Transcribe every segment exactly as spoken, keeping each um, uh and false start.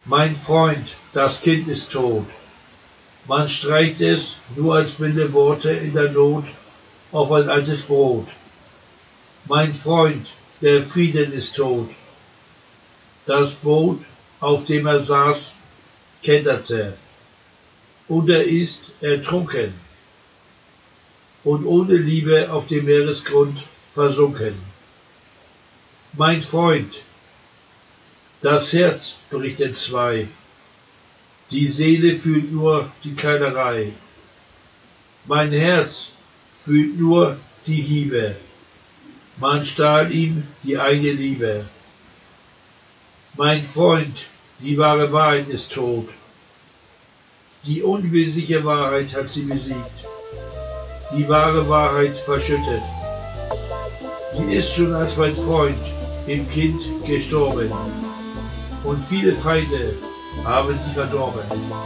Mein Freund, das Kind ist tot. Man streicht es nur als milde Worte in der Not auf ein altes Brot. Mein Freund, der Frieden ist tot. Das Boot, auf dem er saß, kenterte. Und er ist ertrunken. Und ohne Liebe auf dem Meeresgrund versunken. Mein Freund, das Herz bricht entzwei. Die Seele fühlt nur die Keilerei. Mein Herz fühlt nur die Hiebe. Man stahl ihm die eigene Liebe. Mein Freund, die wahre Wahrheit ist tot. Die unwesentliche Wahrheit hat sie besiegt. Die wahre Wahrheit verschüttet. Sie ist schon als mein Freund im Kind gestorben. Und viele Feinde haben sie verdorben.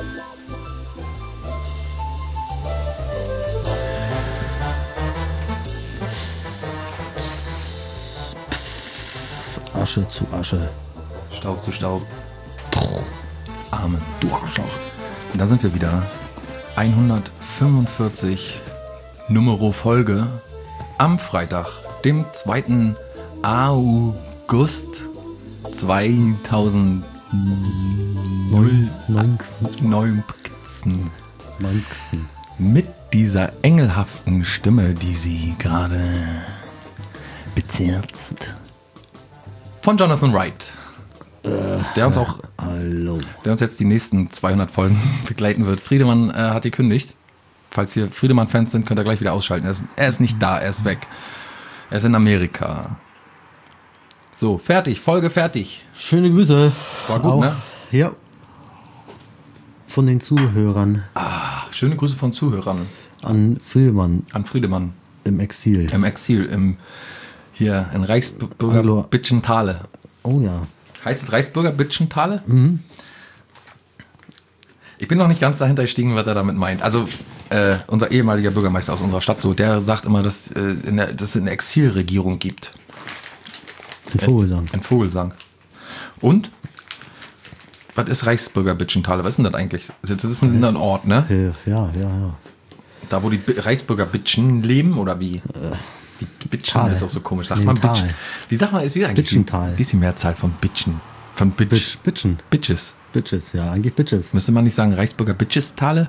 Asche zu Asche. Staub zu Staub. Amen, du Arschloch. Da sind wir wieder. hundertfünfundvierzig Numero Folge am Freitag, dem zweiten August zweitausendneunzehn. Mit dieser engelhaften Stimme, die sie gerade bezirzt. Von Jonathan Wright. Der uns auch, Hallo. der uns jetzt die nächsten zweihundert Folgen begleiten wird. Friedemann äh, hat gekündigt. Falls hier Friedemann-Fans sind, könnt ihr gleich wieder ausschalten. Er ist, er ist nicht da, er ist weg. Er ist in Amerika. So, fertig, Folge fertig. Schöne Grüße. War gut, auch, ne? Ja. Von den Zuhörern. Ah, schöne Grüße von Zuhörern. An Friedemann. An Friedemann. Im Exil. Im Exil, im hier in Reichsbürger Anglo- Bitschentale. Oh ja. Heißt es Reichsbürger Bitschentale? Mhm. Ich bin noch nicht ganz dahinter gestiegen, was er damit meint. Also äh, unser ehemaliger Bürgermeister aus unserer Stadt, so, der sagt immer, dass, äh, in der, dass es eine Exilregierung gibt. In Vogelsang. In Vogelsang. Und? Was ist Reichsbürger Bitschentale? Was ist denn das eigentlich? Das ist ein, ein Ort, ne? Ja, ja, ja. Da, wo die B- Reichsbürger Bitschen leben, oder wie? Die Bitschen Tal. ist auch so komisch. Sagt Nee, man Tal. Bitch? Wie sagt man, ist wie eigentlich? Bitschental. Wie ist die Mehrzahl von Bitchen? Von Bitch? Bitch, Bitchen. Bitches. Bitches, ja, eigentlich Bitches. Müsste man nicht sagen Reichsbürger Bitches-Tale?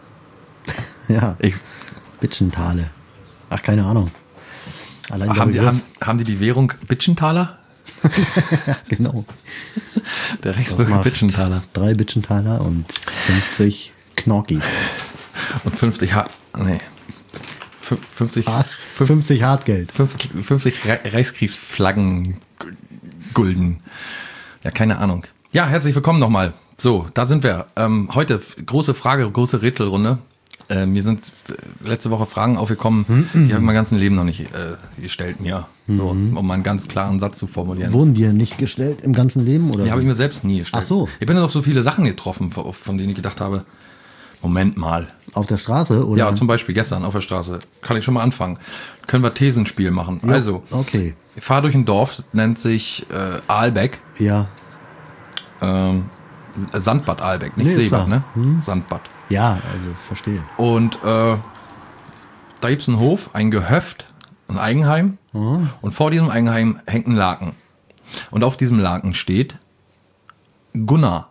Ja. Ich, Bitchentale. Ach, keine Ahnung. Allein der haben, die, Begriff. haben, haben die die Währung Bitchentaler? Genau. Der Das Reichsbürger macht Bitchentaler. Drei Bitchentaler und fünfzig Knorkis. Und fünfzig Ha... Nee. Fü- fünfzig... Ah, fünf- fünfzig Hartgeld. fünfzig, fünfzig Re- Reichskriegsflaggen Gulden. Ja, keine Ahnung. Ja, herzlich willkommen nochmal. So, da sind wir. Ähm, heute große Frage, große Rätselrunde. Äh, mir sind äh, letzte Woche Fragen aufgekommen, die habe ich mein ganzes Leben noch nicht äh, gestellt mir. So, um mal einen ganz klaren Satz zu formulieren. Wurden dir nicht gestellt im ganzen Leben? Oder? Die habe ich mir selbst nie gestellt. Ach so. Ich bin dann auf so viele Sachen getroffen, von von denen ich gedacht habe, Moment mal. Auf der Straße? Oder? Ja, zum Beispiel gestern auf der Straße. Kann ich schon mal anfangen. Können wir Thesenspiel machen. Ja, Also, okay. ich fahre durch ein Dorf, nennt sich äh, Aalbeck. Ja. Ähm, Sandbad Aalbeck, nicht Nee, Seebad, klar. ne? Hm. Sandbad. Ja, also verstehe. Und äh, da gibt es einen Hof, ein Gehöft, ein Eigenheim. Mhm. Und vor diesem Eigenheim hängt ein Laken. Und auf diesem Laken steht Gunnar.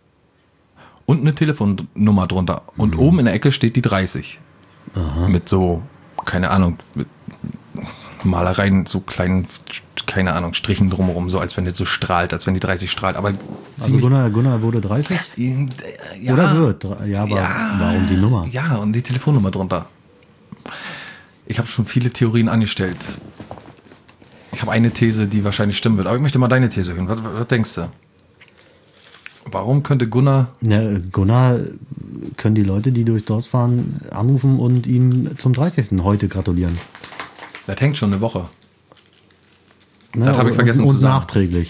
Und eine Telefonnummer drunter. Und oben in der Ecke steht die dreißig. Aha. Mit so, keine Ahnung, mit Malereien, so kleinen, keine Ahnung, Strichen drumherum, so als wenn die so strahlt, als wenn die dreißig strahlt. Aber Also ziemlich. Gunnar, Gunnar wurde dreißig? Äh, ja, Oder wird? Ja, aber Ja. warum die Nummer? Ja, und die Telefonnummer drunter. Ich habe schon viele Theorien angestellt. Ich habe eine These, die wahrscheinlich stimmen wird. Aber ich möchte mal deine These hören. Was, was denkst du? Warum könnte Gunnar... Ja, Gunnar können die Leute, die durchs Dorf fahren, anrufen und ihm zum dreißigsten heute gratulieren. Das hängt schon eine Woche. Ne? Das habe ich vergessen und, zu und sagen. nachträglich.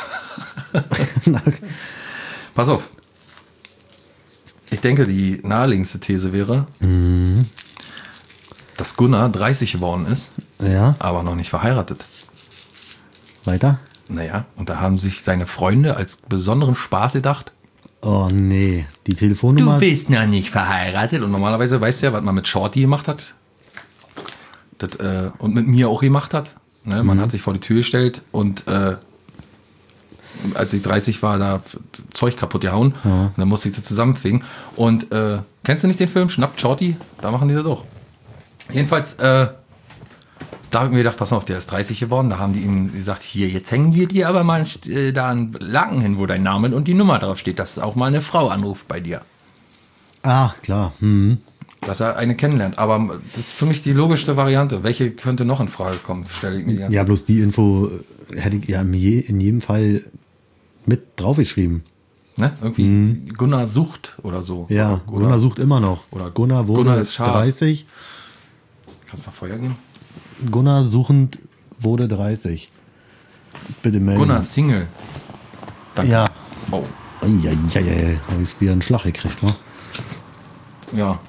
Pass auf. Ich denke, die naheliegendste These wäre, Mhm. dass Gunnar dreißig geworden ist, Ja, aber noch nicht verheiratet. weiter? Naja, und da haben sich seine Freunde als besonderen Spaß gedacht, Oh nee, die Telefonnummer. Du bist noch nicht verheiratet. Und normalerweise weißt du ja, was man mit Shorty gemacht hat. Das, äh, und mit mir auch gemacht hat. Ne? Man mhm. hat sich vor die Tür gestellt und äh, als ich dreißig war, da Zeug kaputt gehauen. Ja. Und dann musste ich das zusammenfegen. Und äh, kennst du nicht den Film Schnappt Shorty? Da machen die das auch. Jedenfalls, äh, da habe ich mir gedacht, pass mal auf, der ist dreißig geworden. Da haben die ihm gesagt, hier, jetzt hängen wir dir aber mal äh, da einen Laken hin, wo dein Name und die Nummer drauf steht, dass auch mal eine Frau anruft bei dir. Ach, klar. Mhm. Dass er eine kennenlernt. Aber das ist für mich die logischste Variante. Welche könnte noch in Frage kommen, stelle ich mir die ganze Ja, bloß die Info hätte ich ja in jedem Fall mit draufgeschrieben. Ne? Irgendwie mhm. Gunnar sucht oder so. Ja, oder, Gunnar sucht immer noch. Oder Gunnar wurde Gunnar ist scharf. dreißig. Kannst du mal Feuer geben? Gunnar suchend wurde dreißig. Bitte melden. Gunnar Single. Danke. Ja. Oh. Eieieiei, habe ich wieder einen Schlag gekriegt, wa? Ja.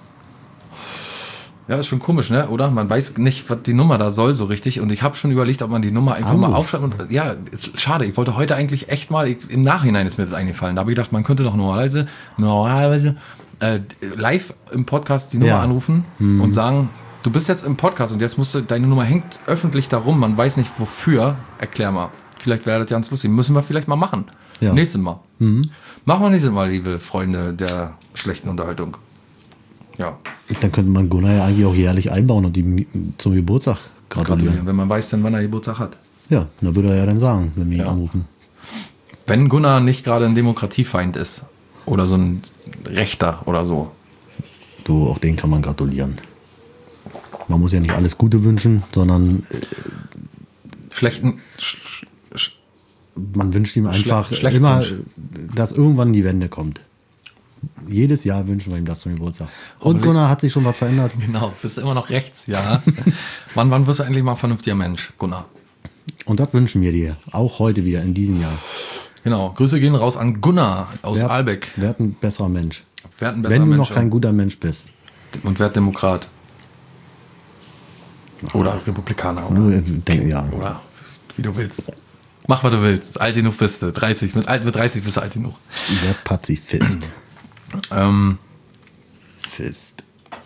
Ja, ist schon komisch, ne? Oder? Man weiß nicht, was die Nummer da soll so richtig. Und ich habe schon überlegt, ob man die Nummer einfach Anruf. mal aufschreibt. Und, ja, ist schade. Ich wollte heute eigentlich echt mal, ich, im Nachhinein ist mir das eingefallen. Da habe ich gedacht, man könnte doch normalerweise, normalerweise äh, live im Podcast die Nummer Ja. anrufen Mhm. und sagen, du bist jetzt im Podcast und jetzt musst du, deine Nummer hängt öffentlich darum, man weiß nicht wofür. Erklär mal. Vielleicht wäre das ganz lustig. Müssen wir vielleicht mal machen. Ja. Nächstes Mal. Mhm. Machen wir nächstes Mal, liebe Freunde der schlechten Unterhaltung. Ja. Dann könnte man Gunnar ja eigentlich auch jährlich einbauen und ihm zum Geburtstag gratulieren. Gratulieren, wenn man weiß dann, wann er Geburtstag hat. Ja, dann würde er ja dann sagen, wenn wir ihn Ja. anrufen. Wenn Gunnar nicht gerade ein Demokratiefeind ist oder so ein Rechter oder so. Du, auch den kann man gratulieren. Man muss ja nicht alles Gute wünschen, sondern äh, Schlechten. Sch, sch, man wünscht ihm einfach schlecht immer, Wunsch. dass irgendwann die Wende kommt. Jedes Jahr wünschen wir ihm das zum Geburtstag. Und Hoffentlich- Gunnar, hat sich schon was verändert? genau, bist immer noch rechts, ja. wann, wann wirst du endlich mal ein vernünftiger Mensch, Gunnar? Und das wünschen wir dir. Auch heute wieder, in diesem Jahr. Genau, Grüße gehen raus an Gunnar aus Werd- Albeck. Werd ein besserer Mensch. Werd ein besserer Wenn du Mensch noch kein guter Mensch bist. und werd Demokrat. Oder Republikaner. Oder, Nur, äh, denk, ja. oder wie du willst. Mach, was du willst. Alt genug bist du. dreißig, mit, alt, mit dreißig bist du alt genug. Werd Pazifist. Ähm, Fist.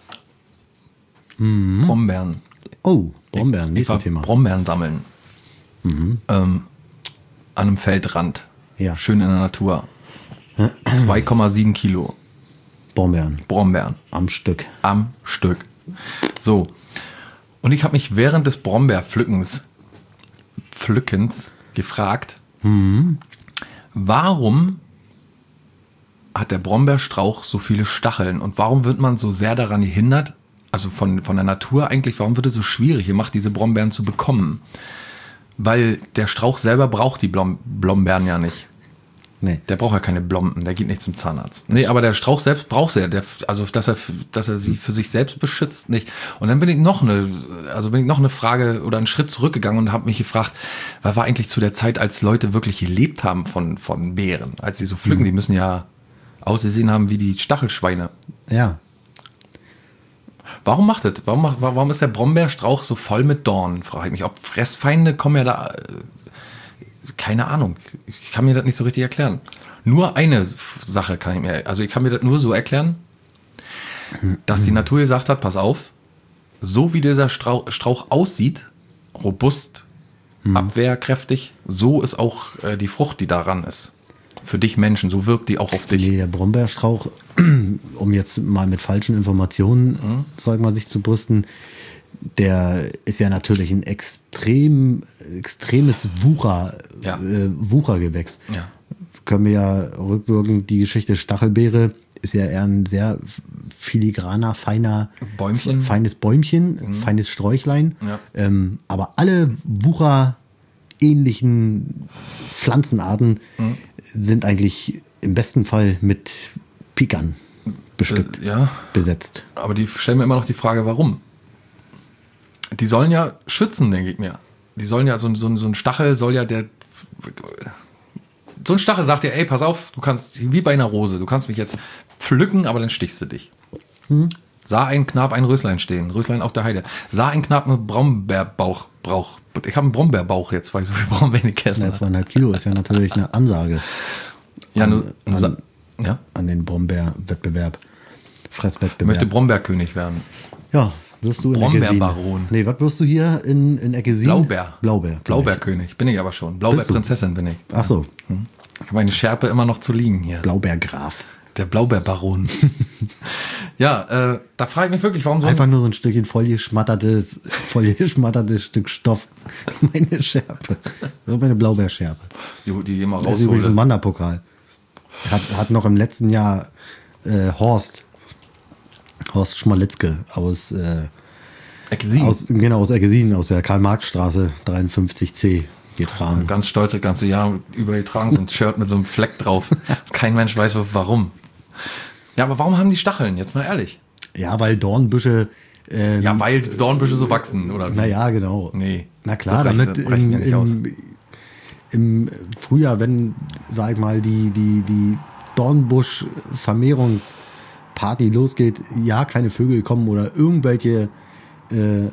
Brombeeren. Oh, Brombeeren, Ich nächstes war Thema. Brombeeren sammeln. Ähm, an einem Feldrand. Ja. Schön in der Natur. zwei Komma sieben Kilo Brombeeren Brombeeren am Stück. am Stück. So. Und ich habe mich während des Brombeerpflückens Pflückens gefragt, warum hat der Brombeerstrauch so viele Stacheln und warum wird man so sehr daran gehindert, also von, von der Natur eigentlich, warum wird es so schwierig gemacht, diese Brombeeren zu bekommen? Weil der Strauch selber braucht die Blom Blombeeren ja nicht. Nee. Der braucht ja keine Blomben, der geht nicht zum Zahnarzt. Nee, aber der Strauch selbst braucht er, der, also dass er, dass er sie für sich selbst beschützt, nicht. Und dann bin ich noch eine, also bin ich noch eine Frage oder einen Schritt zurückgegangen und habe mich gefragt, was war eigentlich zu der Zeit, als Leute wirklich gelebt haben von, von Beeren, als sie so pflücken, Mhm. die müssen ja ausgesehen haben wie die Stachelschweine. Ja. Warum macht das? Warum, macht, warum ist der Brombeerstrauch so voll mit Dornen? Frage ich mich. Ob Fressfeinde kommen ja da. äh, Keine Ahnung. Ich kann mir das nicht so richtig erklären. Nur eine Sache kann ich mir. Also ich kann mir das nur so erklären, dass die Natur gesagt hat: Pass auf, so wie dieser Strauch, Strauch aussieht, robust, abwehrkräftig, so ist auch äh, die Frucht, die daran ist. Für dich Menschen, so wirkt die auch auf dich. Nee, der Brombeerstrauch, um jetzt mal mit falschen Informationen, Mhm. sag mal, sich zu brüsten, der ist ja natürlich ein extrem, extremes Wucher, Ja. äh, Wuchergewächs. Ja. Können wir ja rückwirkend, die Geschichte Stachelbeere ist ja eher ein sehr filigraner, feiner, Bäumchen. feines Bäumchen, feines Sträuchlein. Ja. Ähm, aber alle wucherähnlichen Pflanzenarten sind eigentlich im besten Fall mit Pikern bestückt, Das- ja. besetzt. Aber die stellen mir immer noch die Frage, warum? Die sollen ja schützen, denke ich mir. Die sollen ja, so, ein- so, ein- so ein Stachel soll ja der. So ein Stachel sagt dir, ey, pass auf, du kannst, wie bei einer Rose, du kannst mich jetzt pflücken, aber dann stichst du dich. Sah ein Knab ein Röslein stehen, Röslein auf der Heide. Sah ein Knab einen Brombeerbauch, Brauch. Ich habe einen Brombeerbauch jetzt, weil ich so viel Brombeeren gegessen Ja, habe. zweieinhalb Kilo ist ja natürlich eine Ansage. Ja, an- ne, an- ja. an den Brombeerwettbewerb, Ich Fresswettbewerb. möchte Brombeerkönig werden. Ja, wirst du in Eggesin. Brombeerbaron. Nee, was wirst du hier in, in Eggesin? Blaubeer. Blaubeer. Blaubeerkönig. Bin ich aber schon. Blaubeerprinzessin bin ich. Ach so, Ich habe meine Schärpe immer noch zu liegen hier. Blaubeergraf. Der Blaubeerbaron. ja, äh, da frage ich mich wirklich, warum so ein Einfach nur so ein Stückchen vollgeschmattertes, vollgeschmattertes Stück Stoff. Meine Schärpe. So meine Blaubeerschärpe. die, die immer Das ist übrigens ein raushole. Wanderpokal. Hat, hat noch im letzten Jahr äh, Horst, Horst Schmalitzke aus, äh, Exil. aus, genau, aus Eggesin, aus der Karl-Marx-Straße dreiundfünfzig C getragen. Ganz stolz das ganze Jahr übergetragen, so ein Shirt mit so einem Fleck drauf. Kein Mensch weiß warum. Ja, aber warum haben die Stacheln? Jetzt mal ehrlich. Ja, weil Dornbüsche. Ähm, Ja, weil Dornbüsche so wachsen, oder wie? Naja, genau. Nee. Na klar, Das reicht- damit das reicht mir im, nicht aus. im, im Frühjahr, wenn, sag ich mal, die, die, die Dornbusch-Vermehrungsparty losgeht, ja, keine Vögel kommen oder irgendwelche äh,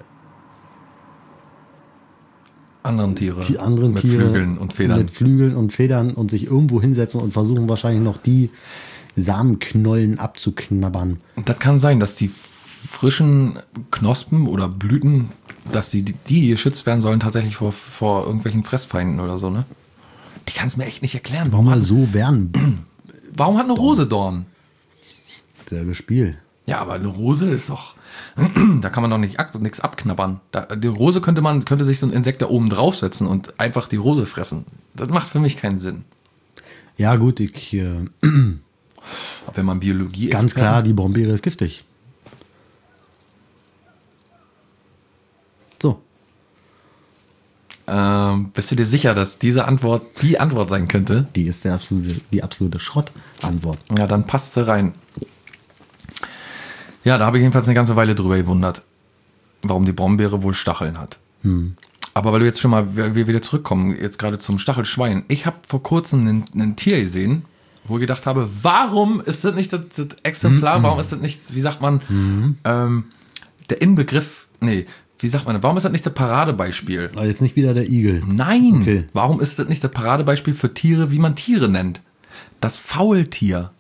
Anderen Tiere. die anderen mit Tiere Flügeln und Federn. mit Flügeln und Federn und sich irgendwo hinsetzen und versuchen wahrscheinlich noch die Samenknollen abzuknabbern. Und das kann sein, dass die frischen Knospen oder Blüten, dass die, die geschützt werden sollen tatsächlich vor, vor irgendwelchen Fressfeinden oder so, ne? Ich kann es mir echt nicht erklären. Warum Mal hat, so werden. warum hat eine Rose Dorn? Selbe Spiel. Ja, aber eine Rose ist doch, da kann man doch nicht ab, nichts abknabbern. Da, die Rose könnte man, könnte sich so ein Insekt da oben draufsetzen und einfach die Rose fressen. Das macht für mich keinen Sinn. Ja gut, ich, äh, Aber wenn man Biologie ganz klar, die Brombeere ist giftig. So. ähm, bist du dir sicher, dass diese Antwort die Antwort sein könnte? Die ist der absolute, die absolute Schrottantwort. Ja, dann passt sie rein. Ja, da habe ich jedenfalls eine ganze Weile drüber gewundert, warum die Brombeere wohl Stacheln hat. Hm. Aber weil du jetzt schon mal, wir wir wieder zurückkommen, jetzt gerade zum Stachelschwein. Ich habe vor kurzem ein, ein Tier gesehen, wo ich gedacht habe, warum ist das nicht das, das Exemplar, warum ist das nicht, wie sagt man, ähm, der Inbegriff, nee, wie sagt man, warum ist das nicht das Paradebeispiel? Aber jetzt nicht wieder der Igel. Nein, Okay. warum ist das nicht das Paradebeispiel für Tiere, wie man Tiere nennt? Das Faultier.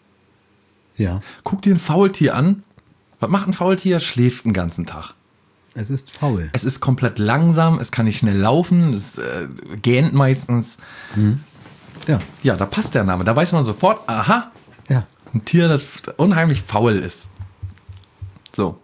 Ja, Guck dir ein Faultier an. Was macht ein Faultier? Schläft den ganzen Tag. es ist faul. Es ist komplett langsam, es kann nicht schnell laufen, es äh, gähnt meistens. Ja, Ja, da passt der Name. Da weiß man sofort, aha, ja. ein Tier, das unheimlich faul ist. So.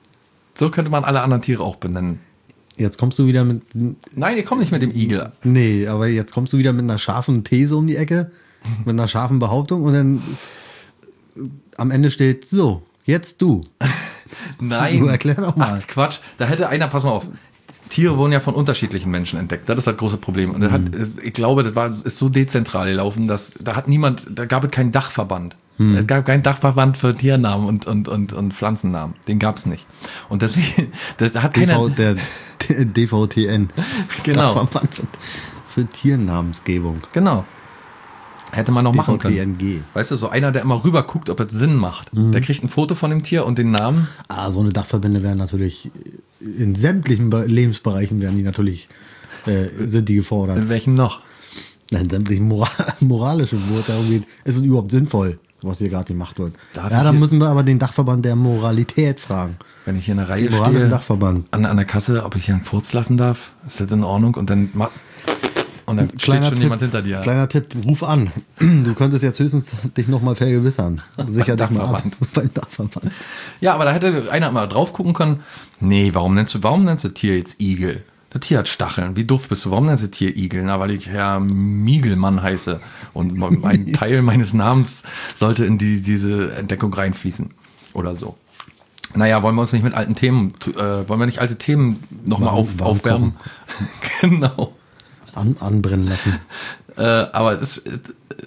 So könnte man alle anderen Tiere auch benennen. Jetzt kommst du wieder mit. Nein, ich komme nicht mit dem Igel. Nee, aber jetzt kommst du wieder mit einer scharfen These um die Ecke, mit einer scharfen Behauptung und dann äh, am Ende steht so, jetzt du. Nein. Du erklär doch mal. Ach, Quatsch. Da hätte einer, pass mal auf. Tiere wurden ja von unterschiedlichen Menschen entdeckt. Das ist das große Problem. Und das hat, ich glaube, das war, ist so dezentral gelaufen, dass da hat niemand, da gab es keinen Dachverband. Es gab keinen Dachverband für Tiernamen und, und, und, und Pflanzennamen. Den gab es nicht. Und deswegen, das, da hat D V, keiner. der, der D V T N. Genau. Dachverband für, für Tiernamensgebung. Genau. Hätte man noch machen können. D V T N G. Weißt du, so einer, der immer rüber guckt, ob es Sinn macht. Der kriegt ein Foto von dem Tier und den Namen. Ah, so eine Dachverbände werden natürlich in sämtlichen Be- Lebensbereichen werden die natürlich äh, sind die gefordert. In welchen noch? In sämtlichen Mora moralischen, wo es darum geht, ist es überhaupt sinnvoll, was hier gerade gemacht wird. Darf ja, ich dann hier- müssen wir aber den Dachverband der Moralität fragen. Wenn ich hier in der Reihe Moralische stehe, Dachverband. an, an der Kasse, ob ich hier einen Furz lassen darf, ist das in Ordnung? Und dann, ma- und dann steht schon Tipp, jemand hinter dir. Kleiner Tipp, ruf an. Du könntest jetzt höchstens dich nochmal vergewissern. Sicher dich mal ab. Dachverband. Beim Dachverband. Ja, aber da hätte einer mal drauf gucken können, nee, warum nennst du, warum nennst du Tier jetzt Igel? Das Tier hat Stacheln. Wie doof bist du? Warum nennst du Tier Igel? Na, weil ich Herr Miegelmann heiße. Und ein Teil meines Namens sollte in die, diese Entdeckung reinfließen. Oder so. Naja, wollen wir uns nicht mit alten Themen, äh, wollen wir nicht alte Themen nochmal Warm- auf, warm aufwärmen? Genau. An, anbrennen lassen. Äh, aber das, äh,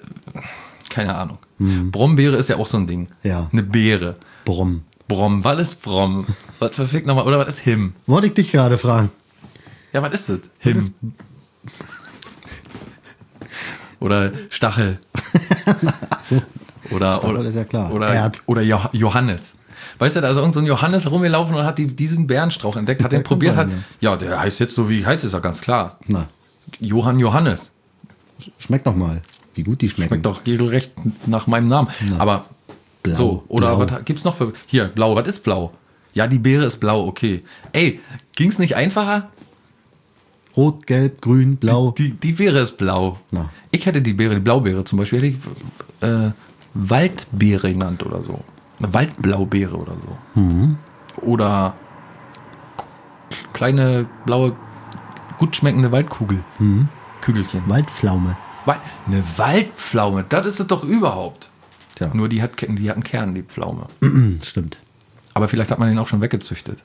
keine Ahnung. Brombeere ist ja auch so ein Ding. Ja. Eine Beere. Brom. Brom, was ist Brom? Was verfickt nochmal, oder was ist Him? Wollte ich dich gerade fragen. Ja, was ist das? Him. Oder Stachel. Achso. Oder, Stachel oder, ist ja klar. Oder, Erd. oder Jo- Johannes. Weißt du, da ist irgend so ein Johannes rumgelaufen und hat die, diesen Bärenstrauch entdeckt, hat Der den kann probiert, sein, hat. Ja, der heißt jetzt so, wie heißt es ja ganz klar. Na, Johann Johannes. schmeckt doch mal. wie gut die schmecken. Schmeckt doch regelrecht nach meinem Namen. Na. Aber Blau, so, oder blau. was gibt's noch für. Hier, blau, was ist blau? Ja, die Beere ist blau, okay. Ey, ging's nicht einfacher? Rot, gelb, grün, blau. Die, die Beere ist blau. Na. Ich hätte die Beere, die Blaubeere zum Beispiel, hätte ich äh, Waldbeere genannt oder so. Eine Waldblaubeere oder so. Mhm. Oder k- kleine, blaue, gut schmeckende Waldkugel. Mhm. Kügelchen. Waldpflaume. Wa- Eine Waldpflaume, das ist es doch überhaupt. Tja. Nur die hat, ke- die hat einen Kern, die Pflaume. Stimmt. Aber vielleicht hat man den auch schon weggezüchtet.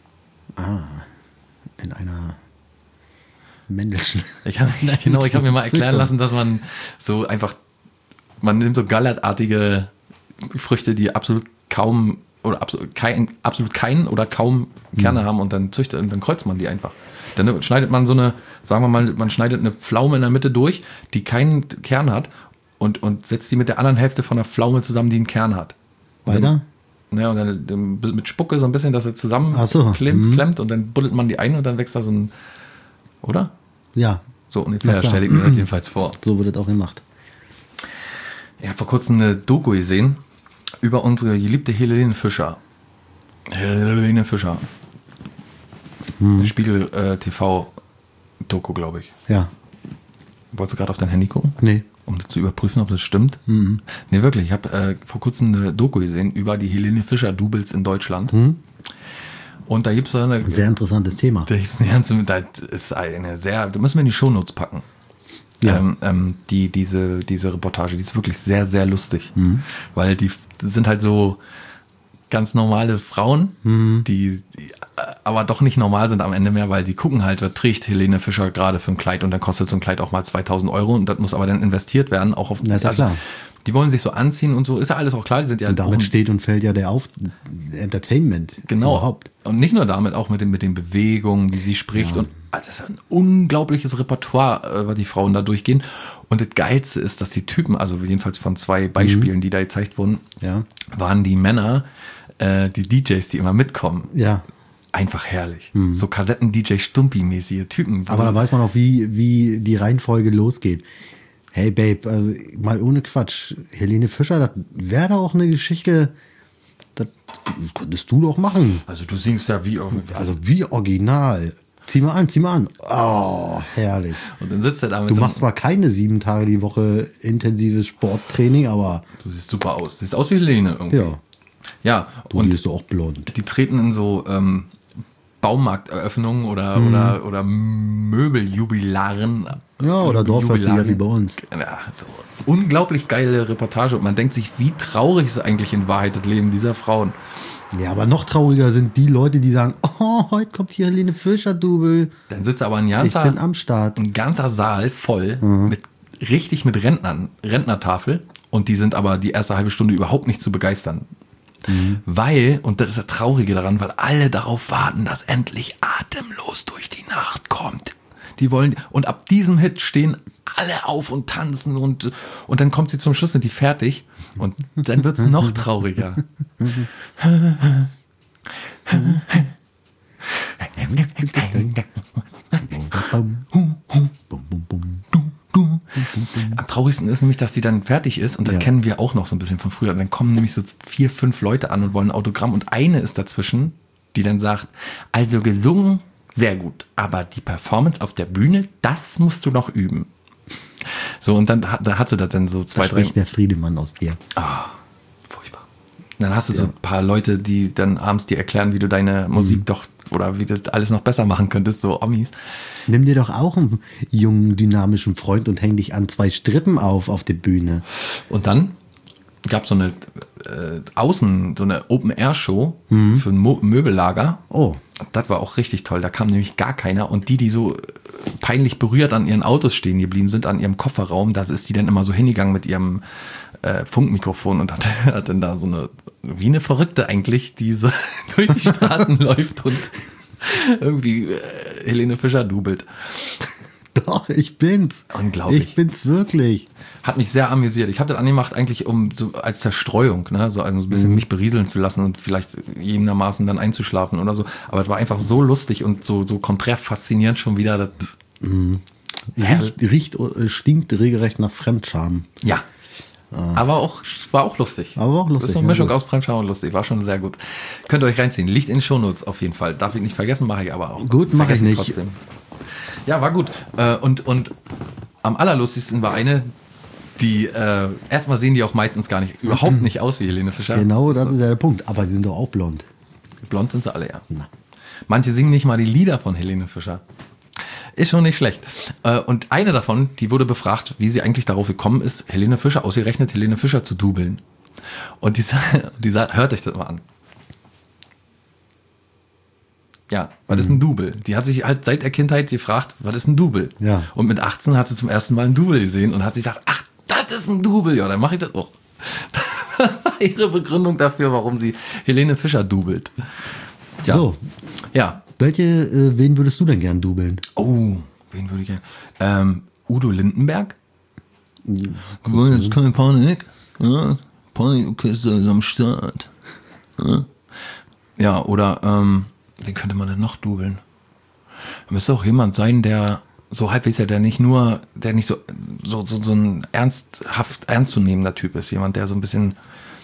In einer männlichen. Ich hab, genau, ich habe mir mal erklären lassen, dass man so einfach, man nimmt so gallertartige Früchte, die absolut kaum oder absolut kein, absolut keinen oder kaum Kerne haben und dann züchtet und dann kreuzt man die einfach. Dann schneidet man so eine, sagen wir mal, man schneidet eine Pflaume in der Mitte durch, die keinen Kern hat und, und setzt die mit der anderen Hälfte von der Pflaume zusammen, die einen Kern hat. Weiter? Ja, und dann, dann mit Spucke so ein bisschen, dass er zusammen Ach so, klemmt, mhm. klemmt und dann buddelt man die ein und dann wächst da so ein, oder? Ja, So Na ungefähr klar. stelle ich mir das jedenfalls vor. so wird das auch gemacht. Ich habe vor kurzem eine Doku gesehen über unsere geliebte Helene Fischer. Helene Fischer. Eine Spiegel äh, T V-Doku, glaube ich. Ja. Wolltest du gerade auf dein Handy gucken? Nee. Um zu überprüfen, ob das stimmt? Mhm. Nee, wirklich. Ich habe äh, vor kurzem eine Doku gesehen über die Helene Fischer-Doubles in Deutschland. Mhm. Und da gibt es eine... Sehr interessantes Thema. Da gibt's eine ganze, das ist eine sehr, da müssen wir in die Shownotes packen. Ja. Ähm, ähm, die, diese, diese Reportage, die ist wirklich sehr, sehr lustig. Weil die sind halt so ganz normale Frauen, die, die äh, aber doch nicht normal sind am Ende mehr, weil die gucken halt, was trägt Helene Fischer gerade für ein Kleid und dann kostet so ein Kleid auch mal zweitausend Euro und das muss aber dann investiert werden, auch auf, Na, ist ja klar. die wollen sich so anziehen und so, ist ja alles auch klar, die sind ja Und auch damit ein- steht und fällt ja der Auf Entertainment Genau. überhaupt. Und nicht nur damit, auch mit den, mit den Bewegungen, wie sie spricht. Und also das ist ein unglaubliches Repertoire, äh, was die Frauen da durchgehen. Und das Geilste ist, dass die Typen, also jedenfalls von zwei Beispielen, die da gezeigt wurden, Ja. waren die Männer, äh, die D Js, die immer mitkommen. Ja. Einfach herrlich. So Kassetten-D J-Stumpi-mäßige Typen. Aber da weiß man auch, wie, wie die Reihenfolge losgeht. Hey Babe, also mal ohne Quatsch. Helene Fischer, das wäre doch auch eine Geschichte, das könntest du doch machen. Also du singst ja wie auf... Also wie original. Zieh mal an, zieh mal an. Oh, herrlich. Und dann sitzt er da mit Du so einem- machst zwar keine sieben Tage die Woche intensives Sporttraining, aber Du siehst super aus. Du siehst aus wie Helene irgendwie. ja, Ja, du und bist doch auch blond. die treten in so ähm, Baumarkteröffnungen oder, oder, oder Möbeljubilaren. Ja, oder Dorffestival wie bei uns. Ja, so unglaublich geile Reportage. Und man denkt sich, wie traurig ist eigentlich in Wahrheit das Leben dieser Frauen. Ja, aber noch trauriger sind die Leute, die sagen, oh, heute kommt hier Helene Fischer-Double. Dann sitzt aber ein Ich ganzer, bin am Start. ein ganzer Saal voll mit richtig mit Rentnern, Rentnertafel. Und die sind aber die erste halbe Stunde überhaupt nicht zu begeistern. Weil, und das ist das Traurige daran, weil alle darauf warten, dass endlich Atemlos durch die Nacht kommt. Die wollen, und ab diesem Hit stehen alle auf und tanzen und, und dann kommt sie zum Schluss, sind die fertig und dann wird's noch trauriger. Bum, bum, bum. Am traurigsten ist nämlich, dass die dann fertig ist und das Ja. kennen wir auch noch so ein bisschen von früher. Und dann kommen nämlich so vier, fünf Leute an und wollen ein Autogramm und eine ist dazwischen, die dann sagt, also gesungen, sehr gut, aber die Performance auf der Bühne, das musst du noch üben. So, und dann hat- da hat sie das dann so zwei, Da drei... spricht der Friedemann aus dir. Furchtbar. Dann hast du so ein paar Leute, die dann abends dir erklären, wie du deine Musik doch oder wie du das alles noch besser machen könntest, so Omis. Nimm dir doch auch einen jungen, dynamischen Freund und häng dich an zwei Strippen auf auf der Bühne. Und dann gab es so eine äh, Außen, so eine Open-Air-Show für ein Mo Möbellager. Oh. Das war auch richtig toll. Da kam nämlich gar keiner. Und die, die so peinlich berührt an ihren Autos stehen geblieben sind, an ihrem Kofferraum, da ist die dann immer so hingegangen mit ihrem äh, Funkmikrofon und hat, hat dann da so eine, wie eine Verrückte eigentlich, die so durch die Straßen läuft und irgendwie äh, Helene Fischer dubelt. Doch, ich bin's. Unglaublich. Ich bin's wirklich. Hat mich sehr amüsiert. Ich habe das angemacht eigentlich um so als Zerstreuung, ne, so ein bisschen mich berieseln zu lassen und vielleicht jenermaßen dann einzuschlafen oder so. Aber es war einfach so lustig und so so konträr faszinierend schon wieder. Das Riecht, riecht, äh, stinkt regelrecht nach Fremdscham. Ja. Aber auch, war auch lustig. Aber auch lustig, Das ist so eine ja, Mischung gut. aus Fremdscham und lustig. War schon sehr gut. Könnt ihr euch reinziehen. Liegt in den Shownotes auf jeden Fall. Darf ich nicht vergessen, mache ich aber auch. Gut, mach ich Vergessen nicht. Trotzdem. Ja, war gut. Äh, Und, und am allerlustigsten war eine, die, äh, erstmal sehen die auch meistens gar nicht, überhaupt nicht aus wie Helene Fischer. Genau, das ist ja der Punkt. Aber die sind doch auch blond. Blond sind sie alle, ja. Na. Manche singen nicht mal die Lieder von Helene Fischer. Ist schon nicht schlecht. Äh, Und eine davon, die wurde befragt, wie sie eigentlich darauf gekommen ist, Helene Fischer, ausgerechnet Helene Fischer zu dubeln. Und die, sa- die sagt, hört euch das mal an. Ja, was ist ein Double? Die hat sich halt seit der Kindheit gefragt, was ist ein Double? Ja. Und mit achtzehn hat sie zum ersten Mal ein Double gesehen und hat sich gedacht, ach, das ist ein Double, ja, dann mache ich das auch. Das war ihre Begründung dafür, warum sie Helene Fischer dubelt. Ja. So, Ja. welche, äh, wen würdest du denn gern dubeln? Oh, wen würde ich gerne? Ähm, Udo Lindenberg? Wollen jetzt keine Panik? Ja, Panikorchester ist am Start. Ja, ja oder, ähm, wen könnte man denn noch dubeln? Da müsste auch jemand sein, der so halbwegs ja, der nicht nur, der nicht so, so, so, so ein ernsthaft, ernstzunehmender Typ ist. Jemand, der so ein bisschen,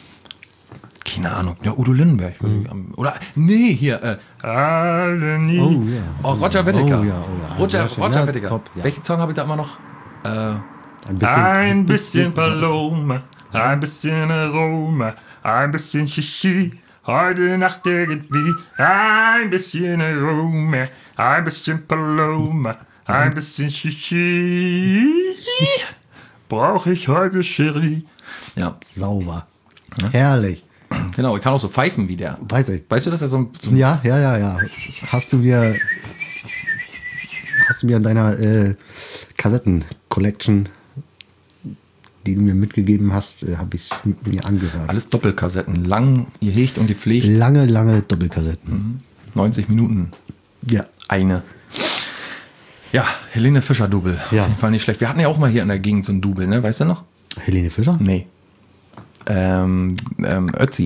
keine Ahnung, ja, Udo Lindenberg. würde ich am- Oder, nee, hier, äh, alle nie. Oh, ja. Oh, Roger Whittaker. Oh, ja, oh, ja. Roger, Sehr schön. Roger Ja, Whittaker. top, ja. Welchen Song habe ich da immer noch? Äh, Ein bisschen, Ein bisschen Paloma, ein bisschen Aroma, ein bisschen Shishi, heute Nacht irgendwie. Ein bisschen Aroma, ein bisschen Paloma, ein bisschen Shishi. Brauche ich heute Sherry? ja, sauber. Herrlich. genau. Ich kann auch so pfeifen wie der. Weiß ich. Weißt du, dass er so ein, so ein Ja, ja, ja, ja. Hast du mir, hast du mir an deiner äh, Kassetten-Collection, die du mir mitgegeben hast, äh, habe ich mir angehört. alles Doppelkassetten, lang gehegt und gepflegt, Lange, lange Doppelkassetten. neunzig Minuten, Ja. eine. Ja, Helene Fischer Double. Ja. Auf jeden Fall nicht schlecht. Wir hatten ja auch mal hier in der Gegend so ein Double, ne? Weißt du noch? Helene Fischer? Nee. Ähm, ähm, Ötzi.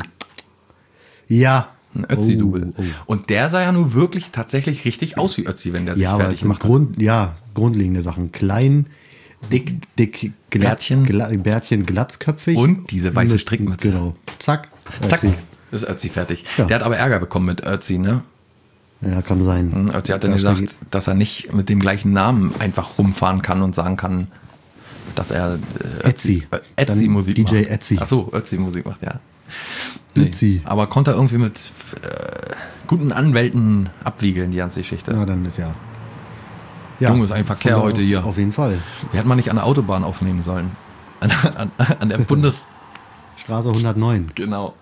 Ja. Ein Ötzi-Double. Oh, oh. Und der sah ja nun wirklich tatsächlich richtig aus wie Ötzi, wenn der sich Ja, aber es fertig sind macht. Grund, ja, grundlegende Sachen. Klein, dick, dick, glatz, Bärtchen. Gla, Bärtchen glatzköpfig. Und diese weiße Mit- Strickmütze. Genau. Zack. Zack, Ötzi. ist Ötzi fertig. Ja. Der hat aber Ärger bekommen mit Ötzi, ne? Ja, kann sein. Ötzi hat dann Da gesagt, steht- dass er nicht mit dem gleichen Namen einfach rumfahren kann und sagen kann, dass er äh, Ötzi. äh, Ötzi Dann Musik D J macht. Ötzi. Ach so, Ötzi Musik macht, ja. Ötzi. Aber konnte er irgendwie mit äh, guten Anwälten abwiegeln, die ganze Geschichte. Ja, dann ist ja. ja Junge, ist ein Verkehr von da heute auf, hier. Auf jeden Fall. Die hätte man nicht an der Autobahn aufnehmen sollen. An, an, an der Bundes... Straße hundertneun. Genau.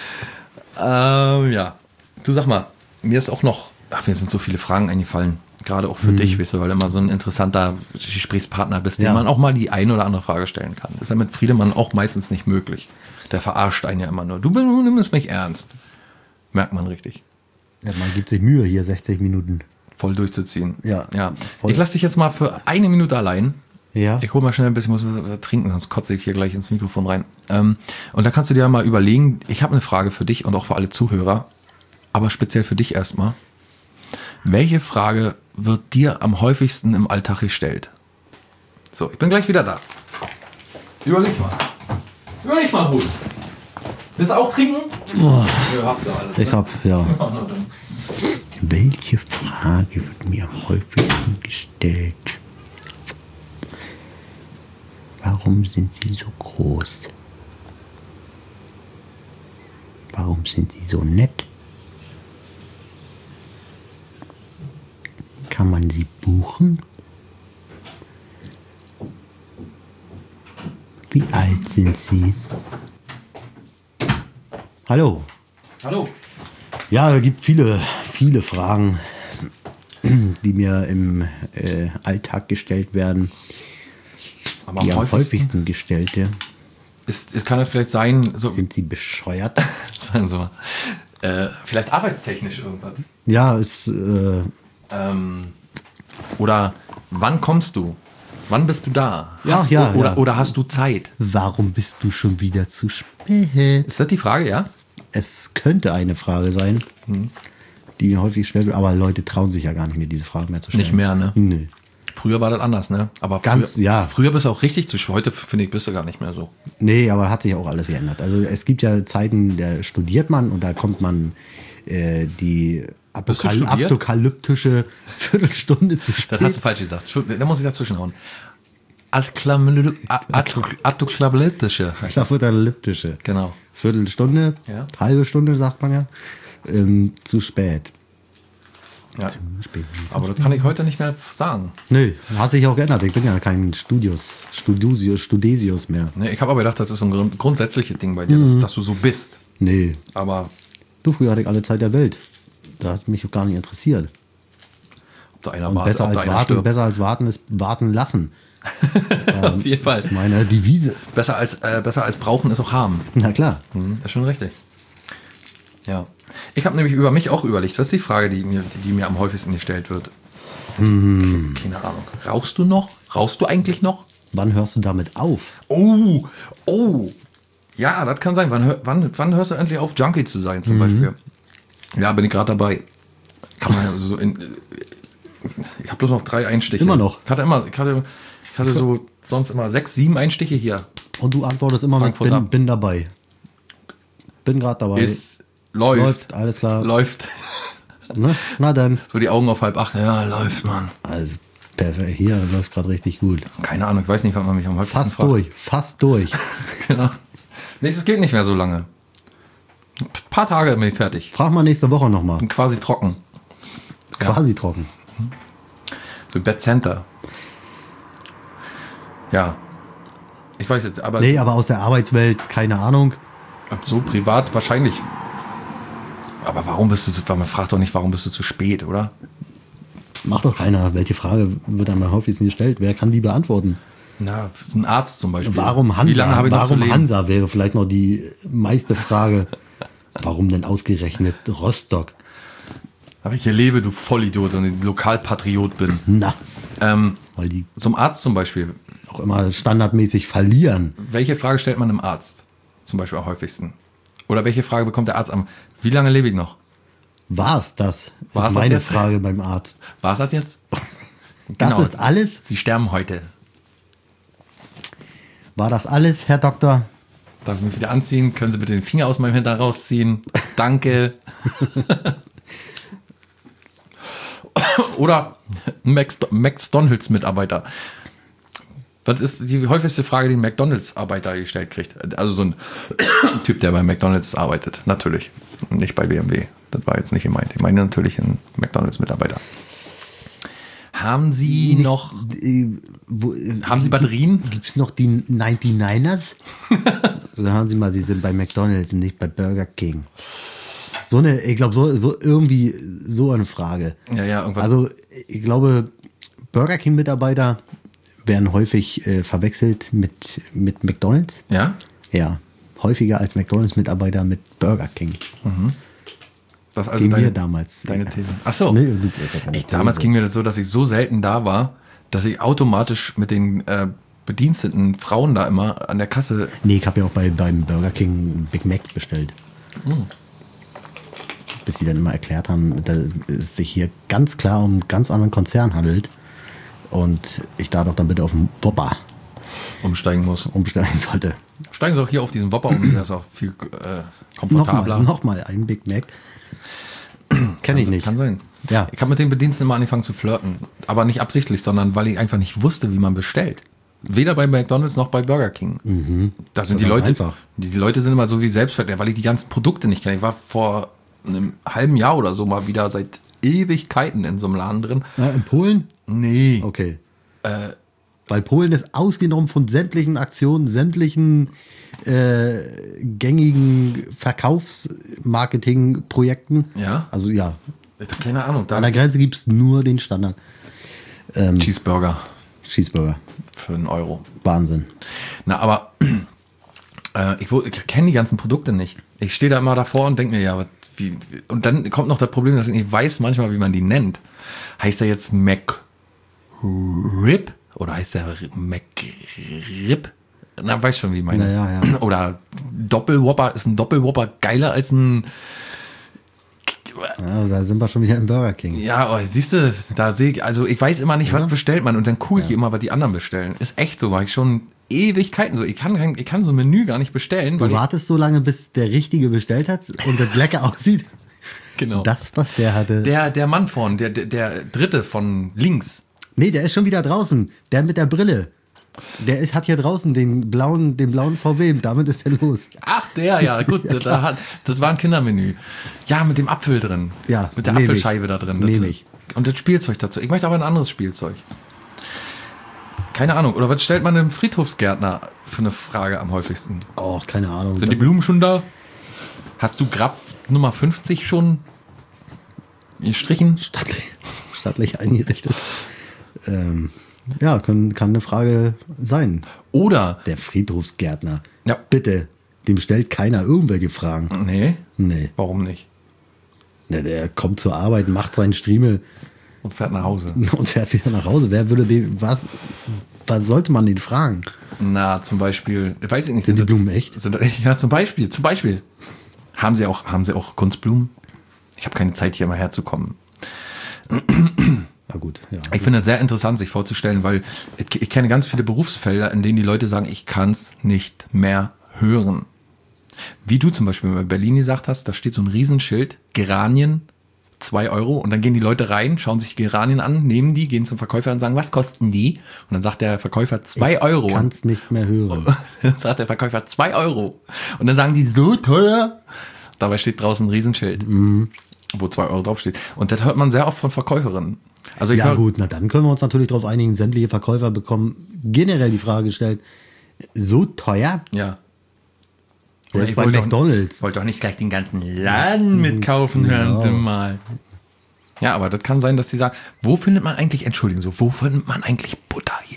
Ähm, ja. Du sag mal, mir ist auch noch, ach, mir sind so viele Fragen eingefallen. Gerade auch für dich, weißt du, weil du immer so ein interessanter Gesprächspartner bist, dem Ja. man auch mal die eine oder andere Frage stellen kann. Das ist ja mit Friedemann auch meistens nicht möglich. Der verarscht einen ja immer nur. Du, du nimmst mich ernst. Merkt man richtig. Ja, man gibt sich Mühe, hier sechzig Minuten. Voll durchzuziehen. Ja. ja. Voll. Ich lasse dich jetzt mal für eine Minute allein. Ja. Ich hol mal schnell ein bisschen, muss was trinken, sonst kotze ich hier gleich ins Mikrofon rein. Ähm, und da kannst du dir mal überlegen, ich habe eine Frage für dich und auch für alle Zuhörer, aber speziell für dich erstmal. Welche Frage wird dir am häufigsten im Alltag gestellt? So, ich bin gleich wieder da. Überleg mal. Überleg mal, Hut. Willst du auch trinken? Oh, Ja, hast du alles. ich ne? hab, ja. Ja, na dann. Welche Frage wird mir am häufigsten gestellt? Warum sind Sie so groß? Warum sind Sie so nett? Kann man Sie buchen? Wie alt sind Sie? Hallo. Hallo. Ja, es gibt viele, viele Fragen, die mir im äh, Alltag gestellt werden. Aber Die am am häufigsten häufigsten gestellte. ist, ist, kann das vielleicht sein, so, Sind Sie bescheuert? sagen Sie mal, äh, vielleicht arbeitstechnisch irgendwas. Ja, es, äh, Ähm, oder wann kommst du? Wann bist du da? Ja, hast, ja, oder, ja. oder hast du Zeit? warum bist du schon wieder zu spät? Ist das die Frage, ja? Es könnte eine Frage sein, Hm. die mir häufig gestellt wird, aber Leute trauen sich ja gar nicht mehr, diese Frage mehr zu stellen. Nicht mehr, ne? Nö. früher war das anders, ne? Aber Ganz, früher, ja. früher bist du auch richtig zu spät. Heute finde ich, bist du gar nicht mehr so. Nee, aber hat sich auch alles geändert. Also es gibt ja Zeiten, da studiert man und da kommt man äh, die Bist du apokal studiert? apokalyptische Viertelstunde zu spät. Das hast du falsch gesagt. Entschuldigung, da muss ich dazwischenhauen. Apokalyptische. Apokalyptische. Genau. Viertelstunde, Ja. halbe Stunde sagt man ja, ähm, zu spät. Ja. Spät. Aber das kann ich heute nicht mehr sagen. Nö, hat sich auch geändert. Ich bin ja kein Studios, Studiosius, Studesius mehr. Ne, ich habe aber gedacht, das ist so ein grund- grundsätzliches Ding bei dir, Mhm. dass, dass du so bist. Nee, Aber du, früher hatte ich alle Zeit der Welt. Da hat mich auch gar nicht interessiert. ob da einer Und wartet, besser ob da als einer warten, stirbt. besser als warten ist warten lassen. Auf jeden Fall. Das ist meine Devise. Besser als, äh, besser als brauchen ist auch haben. Na klar. Hm, ist schon richtig. Ja. Ich habe nämlich über mich auch überlegt. Was ist die Frage, die mir, die, die mir am häufigsten gestellt wird? Hm. Keine Ahnung. Rauchst du noch? Rauchst du eigentlich noch? Wann hörst du damit auf? Oh, oh. Ja, das kann sein. Wann, hör- wann, wann hörst du endlich auf, Junkie zu sein, Mhm. zum Beispiel? Ja, bin ich gerade dabei. Kann man ja so in, ich habe bloß noch drei Einstiche. Immer noch? Ich hatte immer, ich hatte, ich hatte so sonst immer sechs, sieben Einstiche hier. Und du antwortest immer mit, Frankfurt bin, ab. bin dabei. Bin gerade dabei. Ist, läuft. Läuft, alles klar. Läuft. Ne? Na dann. So die Augen auf halb acht. Ja, läuft, Mann. Also, perfekt. Hier läuft gerade richtig gut. Keine Ahnung, ich weiß nicht, was man mich am häufigsten Fast fragt. durch, fast durch. Genau. Nee, es geht nicht mehr so lange. Ein paar Tage bin ich fertig. Frag mal nächste Woche nochmal. Bin quasi trocken. Ja. Quasi trocken. So Bad Center. Ja. Ich weiß jetzt, aber Nee, aber aus der Arbeitswelt, keine Ahnung. so privat wahrscheinlich. Aber warum bist du zu, man fragt doch nicht, warum bist du zu spät, oder? Macht doch keiner. Welche Frage wird am häufigsten gestellt? Wer kann die beantworten? Na, ein Arzt zum Beispiel. Warum Hansa? Wie lange habe ich noch zu Warum leben? Hansa wäre vielleicht noch die meiste Frage. Warum denn ausgerechnet Rostock? Aber ich hier lebe, du Vollidiot und ein Lokalpatriot bin. Na, Ähm, weil die zum Arzt zum Beispiel. auch immer standardmäßig verlieren. Welche Frage stellt man einem Arzt? Zum Beispiel am häufigsten. Oder welche Frage bekommt der Arzt am, wie lange lebe ich noch? War's das? War's ist das meine jetzt? Frage beim Arzt. War es das jetzt? Das Genau. ist alles? Sie sterben heute. War das alles, Herr Doktor? Darf ich mich wieder anziehen? Können Sie bitte den Finger aus meinem Hintern rausziehen? Danke. Oder ein Max- McDonalds-Mitarbeiter. Was ist die häufigste Frage, die ein McDonalds-Arbeiter gestellt kriegt? Also so ein Typ, der bei McDonalds arbeitet. Natürlich. Nicht bei B M W. Das war jetzt nicht gemeint. Ich meine natürlich einen McDonalds-Mitarbeiter. Haben Sie noch... Äh, wo, äh, Haben Sie Batterien? Gibt es noch die neunundneunzigers? So hören Sie mal, Sie sind bei McDonald's und nicht bei Burger King. So eine, ich glaube, so, so irgendwie so eine Frage. Ja, ja, irgendwas. Also, ich glaube, Burger King-Mitarbeiter werden häufig äh, verwechselt mit, mit McDonald's. Ja? Ja, häufiger als McDonald's-Mitarbeiter mit Burger King. Das also Ging deine, mir damals. Deine These. Ach so. Nee, gut, das ist ja keine Ich, damals These. ging mir das so, dass ich so selten da war, dass ich automatisch mit den äh, bediensteten Frauen da immer an der Kasse. Nee, ich habe ja auch bei, beim Burger King Big Mac bestellt. Hm. Bis sie dann immer erklärt haben, dass es sich hier ganz klar um einen ganz anderen Konzern handelt. Und ich da doch dann bitte auf den Whopper Umsteigen muss. umsteigen sollte. Steigen Sie auch hier auf diesen Whopper um, der ist auch viel äh, komfortabler. Nochmal, nochmal ein Big Mac. Kenne ich Also, nicht. Kann sein. Ja. Ich habe mit den Bediensteten immer angefangen zu flirten. Aber nicht absichtlich, sondern weil ich einfach nicht wusste, wie man bestellt. Weder bei McDonald's noch bei Burger King. Da sind ist die ganz Leute, einfach. die, die Leute sind immer so wie Selbstverständlich, weil ich die ganzen Produkte nicht kenne. Ich war vor einem halben Jahr oder so mal wieder seit Ewigkeiten in so einem Laden drin. Na, in Polen? Nee. Okay. Weil Polen ist ausgenommen von sämtlichen Aktionen, sämtlichen äh, gängigen Verkaufsmarketing-Projekten. Ja? Also ja, Ich habe keine Ahnung. Da an der Grenze gibt es nur den Standard. Cheeseburger Cheeseburger. für einen Euro. Wahnsinn. Na, aber äh, ich, wo- ich kenne die ganzen Produkte nicht. Ich stehe da immer davor und denke mir, ja, was- wie, wie, und dann kommt noch das Problem, dass ich nicht weiß manchmal, wie man die nennt. Heißt der jetzt McRib? Oder heißt der McRib? Na, weiß schon, wie ich meine. Na ja, ja. Oder Doppelwhopper. Ist ein Doppelwhopper geiler als ein Ja, da sind wir schon wieder im Burger King. Ja, oh, siehst du, da sehe ich, also ich weiß immer nicht, was bestellt man und dann gucke ich immer, was die anderen bestellen. Ist echt so, weil ich schon Ewigkeiten so, ich kann, kein- ich kann so ein Menü gar nicht bestellen, weil Du wartest so lange, bis der Richtige bestellt hat und das lecker aussieht. ich, genau. Das, was der hatte. Der, der Mann vorne, der, der, der dritte von links. Nee, der ist schon wieder draußen. Der mit der Brille. Der ist, hat hier draußen den blauen, den blauen V W. Damit ist er los. Ach, der, ja, gut, das, da hat, das war ein Kindermenü. Ja, mit dem Apfel drin. Ja, mit der nehm ich. Apfelscheibe da drin. Nehm Das- ich. Und das Spielzeug dazu. Ich möchte aber ein anderes Spielzeug. Keine Ahnung. Oder was stellt man einem Friedhofsgärtner für eine Frage am häufigsten? Oh, keine Ahnung. Sind die Das- Blumen schon da? Hast du Grab Nummer fünfzig schon gestrichen? stattlich, stattlich eingerichtet. Ähm, ja, kann, kann eine Frage sein. Oder, Der Friedhofsgärtner. Ja. Bitte, dem stellt keiner irgendwelche Fragen. nee, Nee. warum nicht? Der, der kommt zur Arbeit, macht seinen Striemel Und fährt nach Hause. und fährt wieder nach Hause. Wer würde den, was, was sollte man den fragen? Na, zum Beispiel, weiß ich nicht. Sind die das- Blumen echt? Sind, ja, zum Beispiel, zum Beispiel. Haben sie auch, haben sie auch Kunstblumen? Ich habe keine Zeit, hier mal herzukommen. Na gut, ja. Ich finde es sehr interessant, sich vorzustellen, weil ich, ich kenne ganz viele Berufsfelder, in denen die Leute sagen, ich kann es nicht mehr hören. Wie du zum Beispiel bei Berlin gesagt hast, da steht so ein Riesenschild, Geranien, zwei Euro. Und dann gehen die Leute rein, schauen sich Geranien an, nehmen die, gehen zum Verkäufer und sagen, was kosten die? Und dann sagt der Verkäufer zwei Euro. Kann es nicht mehr hören. Dann sagt der Verkäufer zwei Euro. Und dann sagen die, so teuer. Dabei steht draußen ein Riesenschild, wo zwei Euro draufsteht. Und das hört man sehr oft von Verkäuferinnen. Also ich Ja hör, gut, na dann können wir uns natürlich darauf einigen, sämtliche Verkäufer bekommen generell die Frage gestellt, so teuer? Ja. Selbst bei wollte McDonald's. Doch, wollte doch nicht gleich den ganzen Laden mitkaufen, hören Sie mal. Ja, aber das kann sein, dass sie sagen, wo findet man eigentlich, Entschuldigung, so, wo findet man eigentlich Butter hier?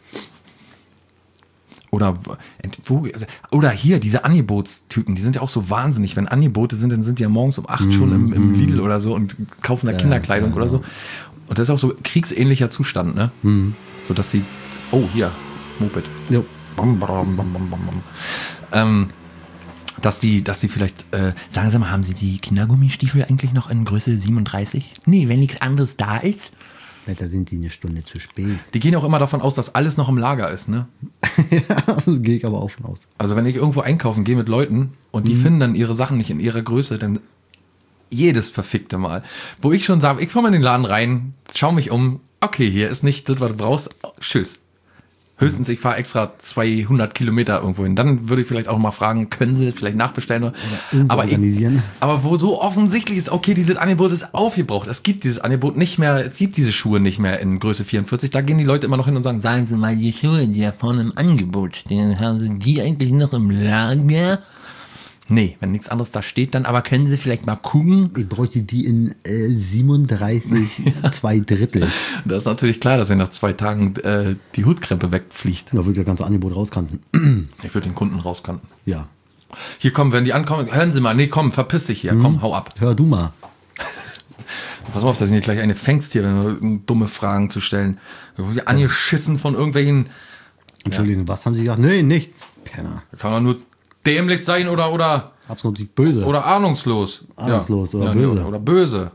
Oder, wo, oder hier, diese Angebotstypen, die sind ja auch so wahnsinnig. Wenn Angebote sind, dann sind die ja morgens um acht schon im, im Lidl oder so und kaufen da Kinderkleidung oder so. Und das ist auch so kriegsähnlicher Zustand, ne? So dass sie, oh, hier, Moped. Jo. Bam, bam, bam, bam, bam. Ähm, dass die, dass die vielleicht, äh, sagen Sie mal, haben Sie die Kindergummistiefel eigentlich noch in Größe siebenunddreißig? Nee, wenn nichts anderes da ist. Ja, da sind die eine Stunde zu spät. Die gehen auch immer davon aus, dass alles noch im Lager ist, ne? Ja, das gehe ich aber auch von aus. Also wenn ich irgendwo einkaufen gehe mit Leuten und die finden dann ihre Sachen nicht in ihrer Größe, dann jedes verfickte Mal. Wo ich schon sage, ich komme in den Laden rein, schau mich um, okay, hier ist nicht das, was du brauchst, tschüss. Höchstens, ich fahre extra zweihundert Kilometer irgendwo hin. Dann würde ich vielleicht auch mal fragen, können Sie vielleicht nachbestellen? Oder, irgendwo aber, ich, organisieren. aber wo so offensichtlich ist, okay, dieses Angebot ist aufgebraucht. Es gibt dieses Angebot nicht mehr, es gibt diese Schuhe nicht mehr in Größe vierundvierzig. Da gehen die Leute immer noch hin und sagen, Sagen Sie mal, die Schuhe, die da vorne im Angebot stehen, haben Sie die eigentlich noch im Lager? nee, wenn nichts anderes da steht, dann aber können Sie vielleicht mal gucken. Ich bräuchte die in äh, siebenunddreißig, zwei Drittel. Da ist natürlich klar, dass er nach zwei Tagen äh, die Hutkrempe wegfliegt. Da würde das ganze Angebot rauskanten. Ich würde den Kunden rauskanten. Ja. Hier kommen, wenn die ankommen, hören Sie mal, nee, komm, verpiss dich hier, komm, hau ab. Hör du mal. Pass auf, dass du nicht gleich eine fängst hier, wenn du dumme Fragen zu stellen. Du wirst angeschissen von irgendwelchen, Entschuldigung, was haben Sie gesagt? Nee, nichts. Penner. kann doch nur dämlich sein oder, oder, Absolut nicht böse. oder ahnungslos. Ahnungslos ja. oder ja, böse. Oder, oder böse.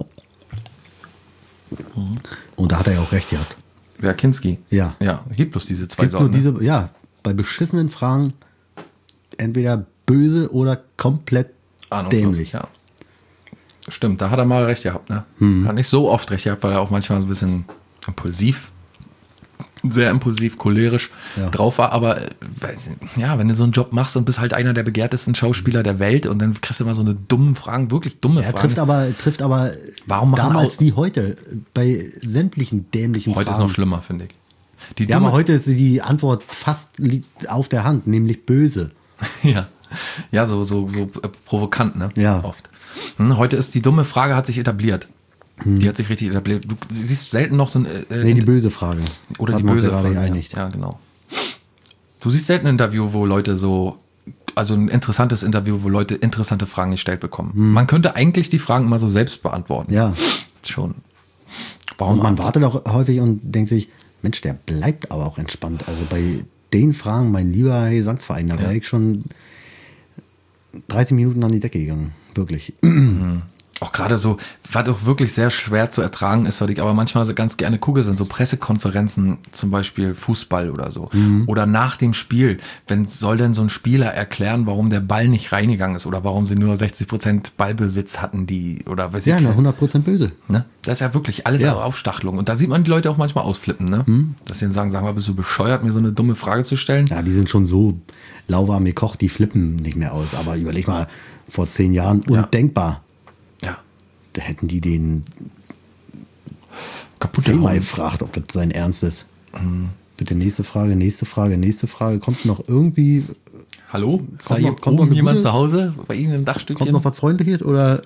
Und da hat er ja auch recht gehabt. Wer, Kinski? Ja. Ja, gibt bloß diese zwei Gibt nur Sorten. ne? diese, ja, bei beschissenen Fragen entweder böse oder komplett Ahnungslos, dämlich. ja. Stimmt, da hat er mal recht gehabt, ne? Mhm. Hat nicht so oft recht gehabt, weil er auch manchmal so ein bisschen impulsiv, sehr impulsiv, cholerisch Ja. drauf war, aber äh, ja, wenn du so einen Job machst und bist halt einer der begehrtesten Schauspieler der Welt und dann kriegst du immer so eine dumme Fragen, wirklich dumme Er Fragen. trifft aber, trifft aber Warum machen damals Au- wie heute bei sämtlichen dämlichen Heute ist Fragen. noch schlimmer, finde ich. Die Ja, dumme, aber heute ist die Antwort fast liegt auf der Hand, nämlich böse. ja, ja, so, so, so äh, provokant, ne? Ja. Oft. Hm, heute ist die dumme Frage hat sich etabliert. Die hat sich richtig etabliert. Du siehst selten noch so ein äh, Nee, die böse Frage. Oder Hatten die wir uns böse ja gerade Frage, geeinigt. Ja, ja, genau. Du siehst selten ein Interview, wo Leute so, also ein interessantes Interview, wo Leute interessante Fragen gestellt bekommen. Man könnte eigentlich die Fragen immer so selbst beantworten. Ja. Schon. Warum Und man antworten? wartet auch häufig und denkt sich, Mensch, der bleibt aber auch entspannt. Also bei den Fragen, mein lieber Gesangsverein, da wäre ich schon dreißig Minuten an die Decke gegangen. Wirklich. Auch gerade so, was auch wirklich sehr schwer zu ertragen ist, was ich aber manchmal so ganz gerne gucke, sind so Pressekonferenzen, zum Beispiel Fußball oder so. Mhm. Oder nach dem Spiel, wenn soll denn so ein Spieler erklären, warum der Ball nicht reingegangen ist oder warum sie nur sechzig Prozent Ballbesitz hatten, die, oder weiß Ja, ich na, hundert Prozent böse. Ne? Das ist ja wirklich alles Ja. Aufstachelung. Und da sieht man die Leute auch manchmal ausflippen, ne? Dass sie dann sagen, sag mal, bist du bescheuert, mir so eine dumme Frage zu stellen? Ja, die sind schon so lauwarm gekocht, die flippen nicht mehr aus. Aber überleg mal, vor zehn Jahren undenkbar. Ja. Da hätten die den Kaputt zehnmal gehauen. gefragt, ob das sein Ernst ist. Bitte nächste Frage, nächste Frage, nächste Frage. Kommt noch irgendwie, Hallo? Ist da Kommt hier noch- kommt noch oben eine jemand gute- zu Hause? Bei Ihnen im Dachstückchen? kommt noch was Freundliches oder?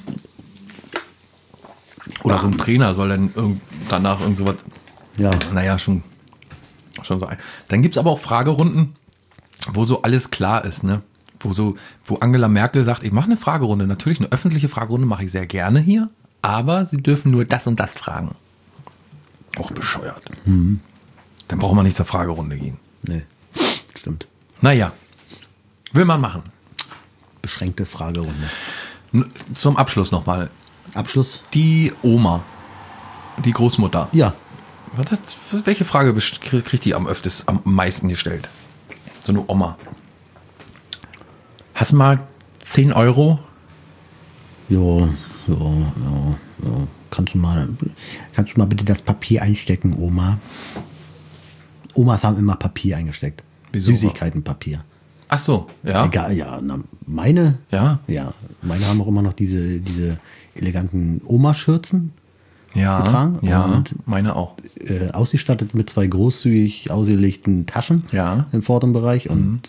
Oder so ein Trainer soll dann irgend, danach irgend sowas, Ja, naja, schon, schon so ein. Dann gibt es aber auch Fragerunden, wo so alles klar ist, ne? Wo so, wo Angela Merkel sagt, ich mache eine Fragerunde. Natürlich, eine öffentliche Fragerunde mache ich sehr gerne hier, aber Sie dürfen nur das und das fragen. Auch bescheuert. Dann braucht man nicht zur Fragerunde gehen. nee, stimmt. Naja, will man machen. Beschränkte Fragerunde. N- Zum Abschluss nochmal. Abschluss? Die Oma, die Großmutter. Ja, Was hat, was- welche Frage best- krieg- kriegt die am öftest, am meisten gestellt? So eine Oma. Hast du mal zehn Euro? jo, jo, jo, jo. Kannst du mal, kannst du mal bitte das Papier einstecken, Oma? Omas haben immer Papier eingesteckt. Wieso? Süßigkeitenpapier. Ach so, ja. Egal, ja, na, meine, Ja. ja, meine haben auch immer noch diese, diese eleganten Oma-Schürzen, Ja, getragen ja, und- meine auch. äh, ausgestattet mit zwei großzügig ausgelegten Taschen Ja. Mhm. im vorderen Bereich und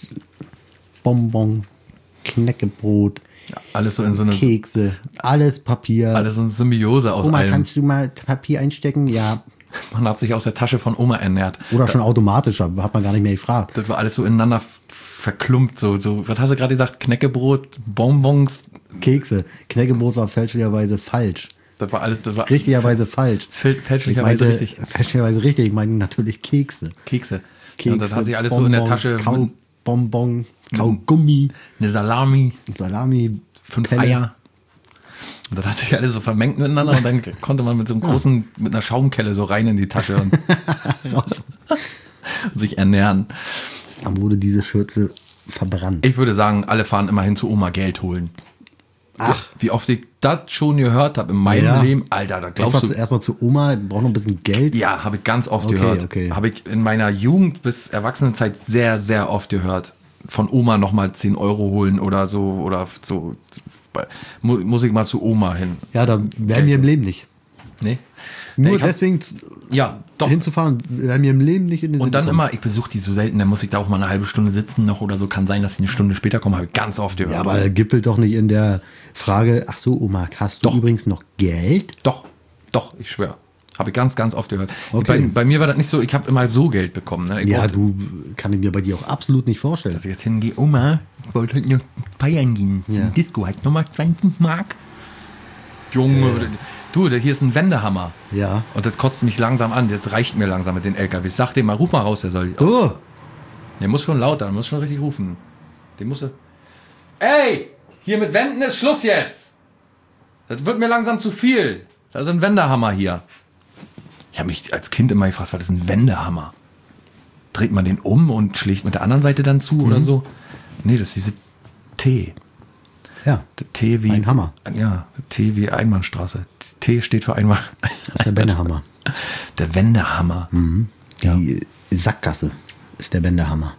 Bonbon, Knäckebrot, Ja, alles so in so eine, Kekse, alles Papier. alles so eine Symbiose aus Oma, allem. kannst du mal Papier einstecken? Ja. Man hat sich aus der Tasche von Oma ernährt. Oder schon automatisch, da hat man gar nicht mehr gefragt. Das war alles so ineinander f- verklumpt. So, so, was hast du gerade gesagt? Knäckebrot, Bonbons. Kekse. Knäckebrot war fälschlicherweise falsch. Das war alles, das war Richtigerweise falsch. fäl- Ich fälschlicherweise meinte, richtig. Fälschlicherweise richtig. Ich meine natürlich Kekse. Kekse. Kekse, Ja, und das hat sich alles so in der Bonbons, Tasche. Kau, Bonbon, Kaugummi, Eine Salami, Salami, fünf Pelle. Eier. Und das hat sich alles so vermengt miteinander und dann konnte man mit so einem großen, mit einer Schaumkelle so rein in die Tasche und, raus. und sich ernähren. Dann wurde diese Schürze verbrannt. Ich würde sagen, alle fahren immer hin zu Oma Geld holen. Ach. Wie oft ich das schon gehört habe in meinem Ja. Leben. Alter, da glaubst Erstmal du. zu- Erstmal zu Oma, braucht noch ein bisschen Geld. Ja, habe ich ganz oft Okay, gehört. okay. Habe ich in meiner Jugend bis Erwachsenenzeit sehr, sehr oft gehört. Von Oma nochmal zehn Euro holen oder so. Oder so. Mu- Muss ich mal zu Oma hin. Ja, da wären wir im Leben nicht. Nee? Nur ich hab- deswegen zu- Ja, doch. hinzufahren, wären wir im Leben nicht in den Sinn Und dann gekommen. immer, ich besuche die so selten, dann muss ich da auch mal eine halbe Stunde sitzen noch oder so. Kann sein, dass die eine Stunde später kommen, habe ich ganz oft gehört. Ja, aber gipfelt doch nicht in der Frage, ach so, Oma, hast du Doch. übrigens noch Geld? Doch, doch, ich schwöre. Habe ich ganz, ganz oft gehört. Okay. Bei, bei mir war das nicht so, ich habe immer so Geld bekommen. Ne? Ich Ja, brauchte- du, kann ich mir bei dir auch absolut nicht vorstellen. Dass ich jetzt hingehe, Oma, ich wollte heute noch feiern gehen. Ja. Zum Disco, hat nochmal zwanzig Mark. Junge, du, hier ist ein Wendehammer. Ja. Und das kotzt mich langsam an. Jetzt reicht mir langsam mit den L K Ws. Sag dem mal, ruf mal raus, der soll. Oh, Der muss schon lauter, der muss schon richtig rufen. Den muss er. Ey, hier mit Wänden ist Schluss jetzt. Das wird mir langsam zu viel. Da ist ein Wendehammer hier. Ich habe mich als Kind immer gefragt, was ist ein Wendehammer? Dreht man den um und schlägt mit der anderen Seite dann zu oder so? Nee, das ist diese T. ja, Der T wie. Ein Hammer. Ja, T wie Einbahnstraße. T steht für Einbahn. das ist der Wendehammer. Der Wendehammer. Die Sackgasse ist der Wendehammer.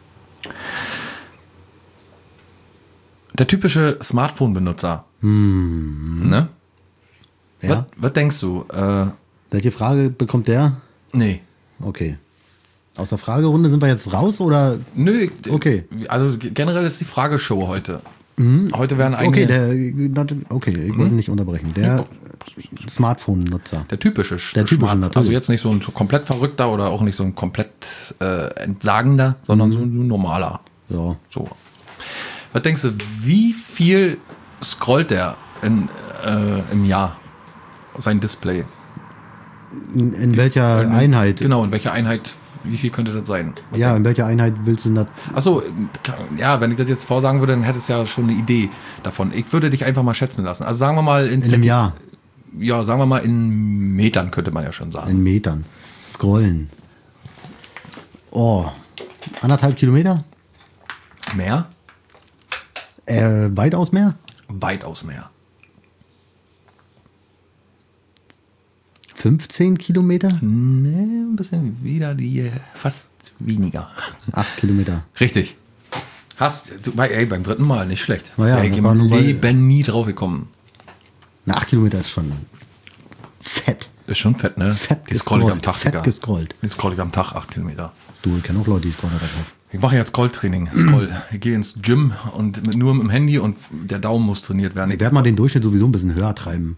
Der typische Smartphone-Benutzer. Ne? Ja. Was, was denkst du? Äh, Welche Frage bekommt der? nee. Okay. Aus der Fragerunde sind wir jetzt raus oder? Nö, Okay. also generell ist die Frageshow heute. Heute werden einige, Okay, der, na, okay, ich wollte nicht unterbrechen. Der Smartphone-Nutzer. der typische, Der typische, Smart- natürlich. also jetzt nicht so ein komplett verrückter oder auch nicht so ein komplett äh, entsagender, sondern so ein normaler. Ja. So. Was denkst du, wie viel scrollt der in, äh, im Jahr sein Display? In, in welcher Einheit? Genau, in welcher Einheit wie viel könnte das sein? Ja, in welcher Einheit willst du das? Achso, ja, wenn ich das jetzt vorsagen würde, dann hättest du ja schon eine Idee davon. Ich würde dich einfach mal schätzen lassen. Also sagen wir mal in, In einem Zenti- Jahr, Ja, sagen wir mal in Metern könnte man ja schon sagen. in Metern. Scrollen. Oh, anderthalb Kilometer? Mehr? Äh, weitaus mehr? Weitaus mehr. fünfzehn Kilometer? Nee, ein bisschen wieder die fast weniger. acht Kilometer. Richtig. Hast du, bei- ey, beim dritten Mal, nicht schlecht. Na ja, ey, das ich war im nur bei- Leben nie drauf gekommen. Na, acht Kilometer ist schon fett. Ist schon fett, ne? Fett die scroll ich am gescrollt. Tag, Fett Digga. gescrollt. Die scroll ich am Tag, acht Kilometer. Du, ich kenne auch Leute, die scrollen da drauf. Ich mache jetzt Scroll-Training. Scroll. Ich gehe ins Gym und mit, nur mit dem Handy und der Daumen muss trainiert werden. Ich werde mal den Durchschnitt sowieso ein bisschen höher treiben.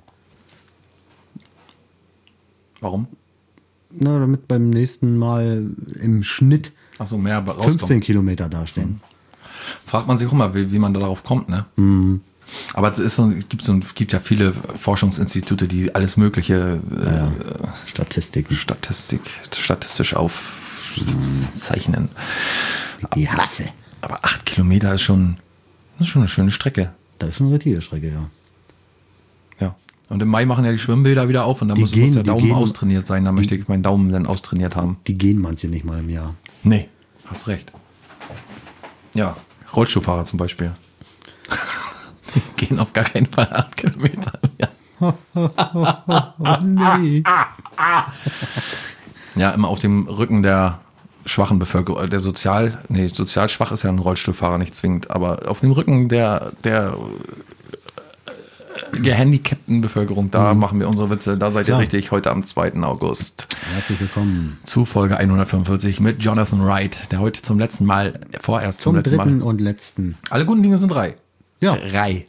Warum? Na, damit beim nächsten Mal im Schnitt Achso, mehr rauskommen. fünfzehn Kilometer dastehen. Fragt man sich auch mal, wie, wie man da darauf kommt, ne? Mhm. Aber es, ist so, es, gibt so, es gibt ja viele Forschungsinstitute, die alles Mögliche äh, Statistiken. Statistik, statistisch aufzeichnen. Die Hasse. Aber acht Kilometer ist schon, das ist schon eine schöne Strecke. Das ist schon eine richtige Strecke, ja. Ja. Und im Mai machen ja die Schwimmbilder wieder auf und da Die muss, gehen- muss der die Daumen gehen- austrainiert sein. Da möchte ich meinen Daumen dann austrainiert haben. Die gehen manche nicht mal im Jahr. Nee, hast recht. Ja, Rollstuhlfahrer zum Beispiel. Die gehen auf gar keinen Fall acht Kilometer. Ja. Oh nee. Ja, immer auf dem Rücken der schwachen Bevölkerung, der sozial, nee, sozial schwach ist ja ein Rollstuhlfahrer nicht zwingend, aber auf dem Rücken der, der gehandicapten Bevölkerung, da machen wir unsere Witze, da seid ihr Klar. richtig, heute am zweiten August. Herzlich willkommen Zu Folge hundertfünfundvierzig mit Jonathan Wright, der heute zum letzten Mal, vorerst zum, zum letzten dritten Mal. und letzten. Alle guten Dinge sind drei. Ja, Rei.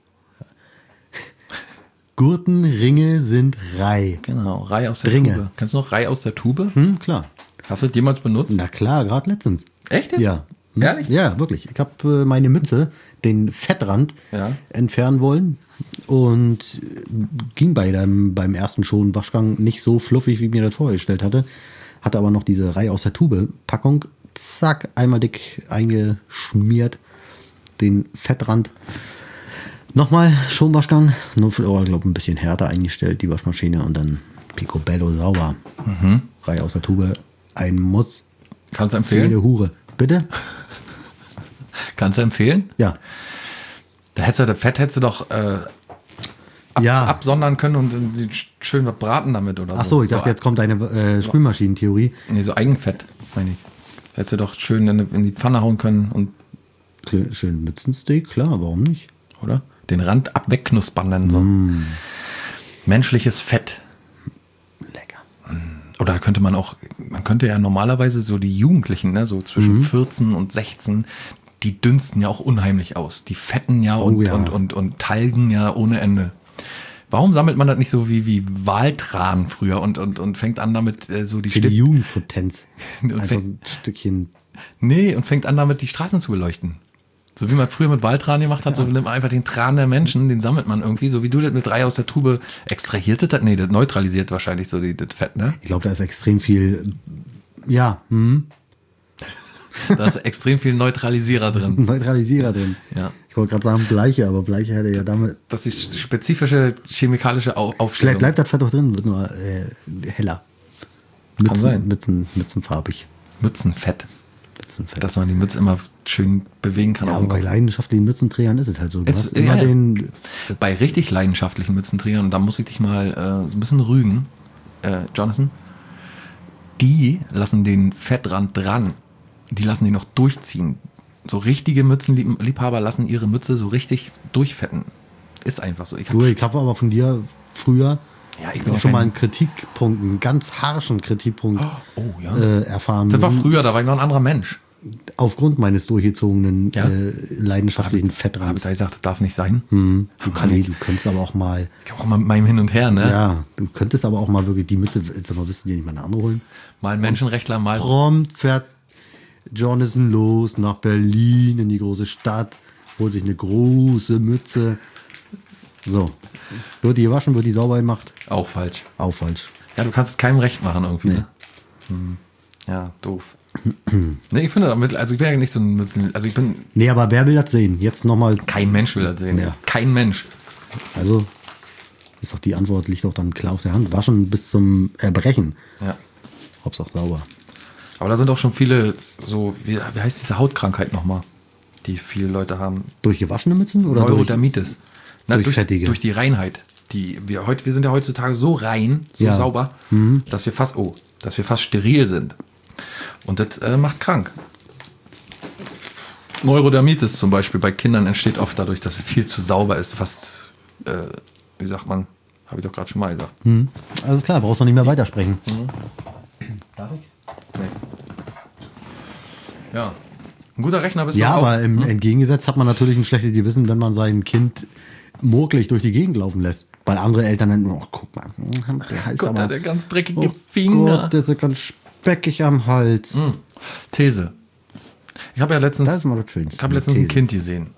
Gurtenringe sind Rei. Genau, Rei aus der Dringe. Tube. Kennst du noch Rei aus der Tube? Hm, klar. Hast du das jemals benutzt? Na klar, gerade letztens. Echt jetzt? Ja. Hm? Ehrlich? Ja, wirklich. Ich habe äh, meine Mütze, den Fettrand, Ja. entfernen wollen und äh, ging bei dem, beim ersten schon Waschgang nicht so fluffig, wie ich mir das vorgestellt hatte. Hatte aber noch diese Reihe aus der Tube-Packung. Zack, einmal dick eingeschmiert. Den Fettrand. Nochmal Schonwaschgang. Nur für Euro, glaube ich, ein bisschen härter eingestellt, die Waschmaschine. Und dann Picobello sauber. Mhm. Reihe aus der Tube. Ein Muss. Kannst du Für jede empfehlen? Hure. Bitte? Kannst du empfehlen? Ja. Da hättest du, das Fett hättest du doch äh, ab, Ja. absondern können und dann sie schön was braten damit oder so. Ach so, ich dachte, jetzt kommt deine äh, Spülmaschinentheorie. Nee, so Eigenfett, meine ich. Hättest du doch schön in, in die Pfanne hauen können und, Kl- Schön Mützensteak, klar, warum nicht? oder? Den Rand abwegknuspern dann so. Mm. Menschliches Fett. Lecker. Oder könnte man auch, man könnte ja normalerweise so die Jugendlichen, ne, so zwischen vierzehn und sechzehn, die dünsten ja auch unheimlich aus. Die fetten ja, und, ja. und, und, und talgen ja ohne Ende. Warum sammelt man das nicht so wie, wie Waltran früher und, und, und fängt an damit äh, so die Für die Stipp- Jugendpotenz. Und Einfach fängt- so ein Stückchen. Nee, und fängt an damit die Straßen zu beleuchten. So wie man früher mit Waltran gemacht hat, so nimmt man einfach den Tran der Menschen, den sammelt man irgendwie, so wie du das mit drei aus der Tube extrahiert das, nee, das neutralisiert wahrscheinlich so die, das Fett, ne? Ich glaube, da ist extrem viel. Ja, hm, Da ist extrem viel Neutralisierer drin. Neutralisierer drin. Ja. Ich wollte gerade sagen Bleiche, aber Bleiche hätte ja damit. Das ist die spezifische chemikalische Au- Vielleicht Aufstellung. bleibt das Fett doch drin, wird nur äh, heller. Mützen, sein. Mützen, mützenfarbig. Mützenfett. Mützenfett. Dass man die Mütze immer schön bewegen kann. ja, auf aber dem bei Kopf. leidenschaftlichen Mützenträgern ist es halt so. Du Es- hast immer ja, ja. den. Bei richtig leidenschaftlichen Mützenträgern, und da muss ich dich mal äh, so ein bisschen rügen, äh, Jonathan, die lassen den Fettrand dran. Die lassen den noch durchziehen. So richtige Mützenliebhaber lassen ihre Mütze so richtig durchfetten. Ist einfach so. Ich hab, Du, ich habe aber von dir früher ja, ich bin auch ja schon mal kein, einen Kritikpunkt, einen ganz harschen Kritikpunkt Oh ja. äh, erfahren. Das war müssen, früher, da war ich noch ein anderer Mensch. Aufgrund meines durchgezogenen, Ja. äh, leidenschaftlichen Hab ich Fettrands. da gesagt, das darf nicht sein. Mhm. Du, Mann, nee, ich- du könntest aber auch mal, Ich auch mal mit meinem Hin und Her, ne? ja, du könntest aber auch mal wirklich die Mütze, jetzt mal wissen, die nicht mal eine andere holen. Mal ein Menschenrechtler, mal. Prompt fährt Jonathan los nach Berlin in die große Stadt, holt sich eine große Mütze. So, wird die gewaschen, wird die sauber gemacht? Auch falsch. Auch falsch. Ja, du kannst es keinem recht machen irgendwie. Ne? Hm. Ja, doof. Nee, ich finde damit, also ich bin ja nicht so ein, also ich bin, Nee, aber wer will das sehen? Jetzt nochmal, kein Mensch will das sehen. Ja. Kein Mensch. also ist doch die Antwort, liegt doch dann klar auf der Hand. Waschen bis zum Erbrechen. Ja. Hauptsache sauber. Aber da sind auch schon viele so, wie, wie heißt diese Hautkrankheit nochmal, die viele Leute haben? Durch gewaschene Mützen oder durch, Neurodermitis. Na, durch durch, fettige? durch die Reinheit. Die wir, heute, wir sind ja heutzutage so rein, so Ja. sauber, dass wir fast, oh, dass wir fast steril sind. Und das äh, macht krank. Neurodermitis zum Beispiel bei Kindern entsteht oft dadurch, dass es viel zu sauber ist. Fast, äh, wie sagt man, habe ich doch gerade schon mal gesagt. Alles klar, brauchst du nicht mehr weitersprechen. Darf ich? Nee. Ja. Ein guter Rechner bist Ja, du auch. aber im Entgegengesetzt hat man natürlich ein schlechtes Gewissen, wenn man sein Kind murkelig durch die Gegend laufen lässt. Weil andere Eltern dann, oh, guck mal, der heißt Gott, aber, hat der ganz dreckige oh Finger. Gott, der ist ja ganz speckig am Hals. These. Ich habe ja letztens, Das ist mal das Schönste. ich habe letztens ein These. Kind gesehen.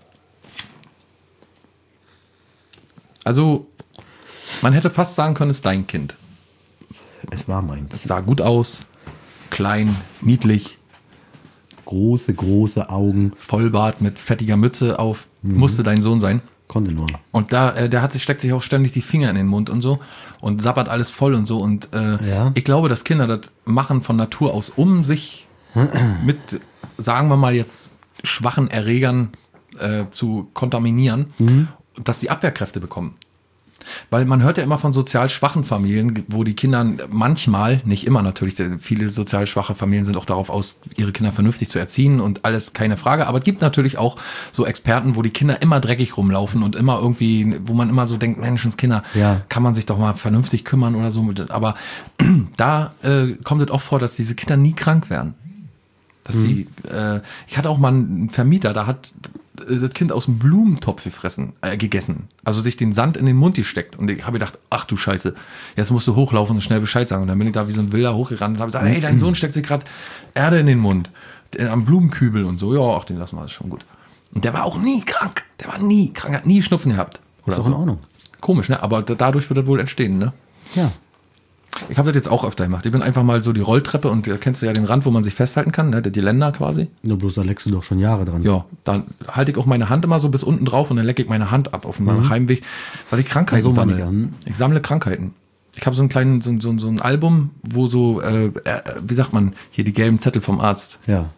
Also, man hätte fast sagen können, es ist dein Kind. Es war meins. Es sah gut aus, klein, niedlich, Große, große Augen. Vollbart mit fettiger Mütze auf. Musste dein Sohn sein. Konnte nur. Und da, äh, der hat sich, steckt sich auch ständig die Finger in den Mund und so und sabbert alles voll und so. Und äh, Ja. ich glaube, dass Kinder das machen von Natur aus, um sich mit, sagen wir mal jetzt, schwachen Erregern äh, zu kontaminieren, dass die Abwehrkräfte bekommen. Weil man hört ja immer von sozial schwachen Familien, wo die Kinder manchmal, nicht immer natürlich, denn viele sozial schwache Familien sind auch darauf aus, ihre Kinder vernünftig zu erziehen und alles, keine Frage. Aber es gibt natürlich auch so Experten, wo die Kinder immer dreckig rumlaufen und immer irgendwie, wo man immer so denkt, Menschenskinder, Ja. kann man sich doch mal vernünftig kümmern oder so. Aber da äh, kommt es oft vor, dass diese Kinder nie krank werden. Dass sie, äh, ich hatte auch mal einen Vermieter, da hat äh, das Kind aus dem Blumentopf gefressen, äh, gegessen. Also sich den Sand in den Mund gesteckt. Und ich habe gedacht, ach du Scheiße, jetzt musst du hochlaufen und schnell Bescheid sagen. Und dann bin ich da wie so ein Wilder hochgerannt und habe gesagt, hey, dein Sohn steckt sich gerade Erde in den Mund. äh, Am Blumenkübel und so. Ja, ach, den lassen wir, ist schon gut. Und der war auch nie krank. Der war nie krank, hat nie Schnupfen gehabt. Oder Ist doch so. in Ordnung. Komisch, ne? Aber da- dadurch wird das wohl entstehen, ne? Ja. Ich habe das jetzt auch öfter gemacht. Ich bin einfach mal so die Rolltreppe und da kennst du ja den Rand, wo man sich festhalten kann, ne? Die Länder quasi. Nur bloß da leckst du doch schon Jahre dran. Ja, dann halte ich auch meine Hand immer so bis unten drauf und dann lecke ich meine Hand ab auf meinem Heimweg, weil ich Krankheiten Also meine sammle. ich an. Ich sammle Krankheiten. Ich habe so einen kleinen, so, so, so ein Album, wo so, äh, äh, wie sagt man, hier die gelben Zettel vom Arzt. Ja.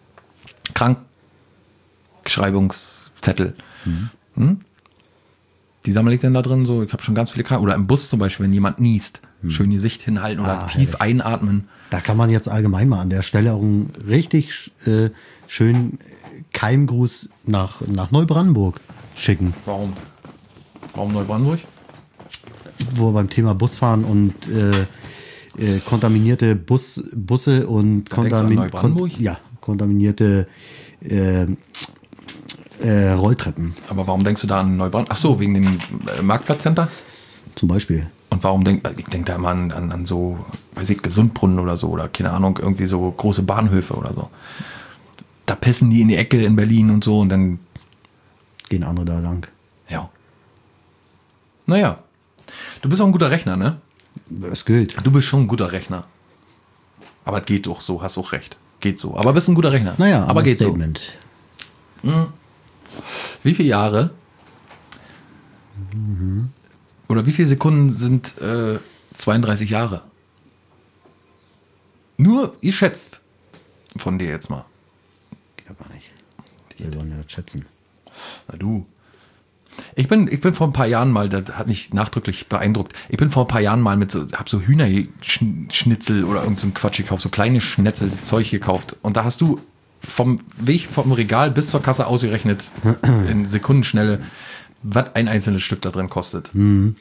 Krankschreibungszettel. Hm? Die sammle ich dann da drin, so, ich habe schon ganz viele Krankheiten. Oder im Bus zum Beispiel, wenn jemand niest, schön Gesicht hinhalten oder Ah, tief herrlich. einatmen. Da kann man jetzt allgemein mal an der Stelle auch einen richtig äh, schönen Keimgruß nach, nach Neubrandenburg schicken. Warum? Warum Neubrandenburg? Wo wir beim Thema Busfahren und äh, äh, kontaminierte Bus, Busse und denkst du an kontamin- Neubrandenburg? ja, kontaminierte äh, äh, Rolltreppen Aber warum denkst du da an Neubrandenburg? Ach so, wegen dem äh, Marktplatzcenter? zum Beispiel. Und warum denk ich denke da immer an, an, an so, weiß ich, Gesundbrunnen oder so oder keine Ahnung, irgendwie so große Bahnhöfe oder so. Da pissen die in die Ecke in Berlin und so und dann, Gehen andere da lang. ja. Naja. Du bist auch ein guter Rechner, ne? Es gilt. Du bist schon ein guter Rechner. Aber es geht doch so, hast auch recht. Geht so. Aber bist ein guter Rechner. Naja, aber geht Statement. so. Wie viele Jahre oder wie viele Sekunden sind äh, zweiunddreißig Jahre? Nur, ihr schätzt von dir jetzt mal. Geht doch gar nicht. Die sollen ja das schätzen. Na du. Ich bin, ich bin vor ein paar Jahren mal, das hat mich nachdrücklich beeindruckt, ich bin vor ein paar Jahren mal mit so, hab so Hühnerschnitzel oder irgend so ein Quatsch gekauft, so kleine Schnetzel, Zeug gekauft. Und da hast du vom Weg vom Regal bis zur Kasse ausgerechnet, in Sekundenschnelle, was ein einzelnes Stück da drin kostet.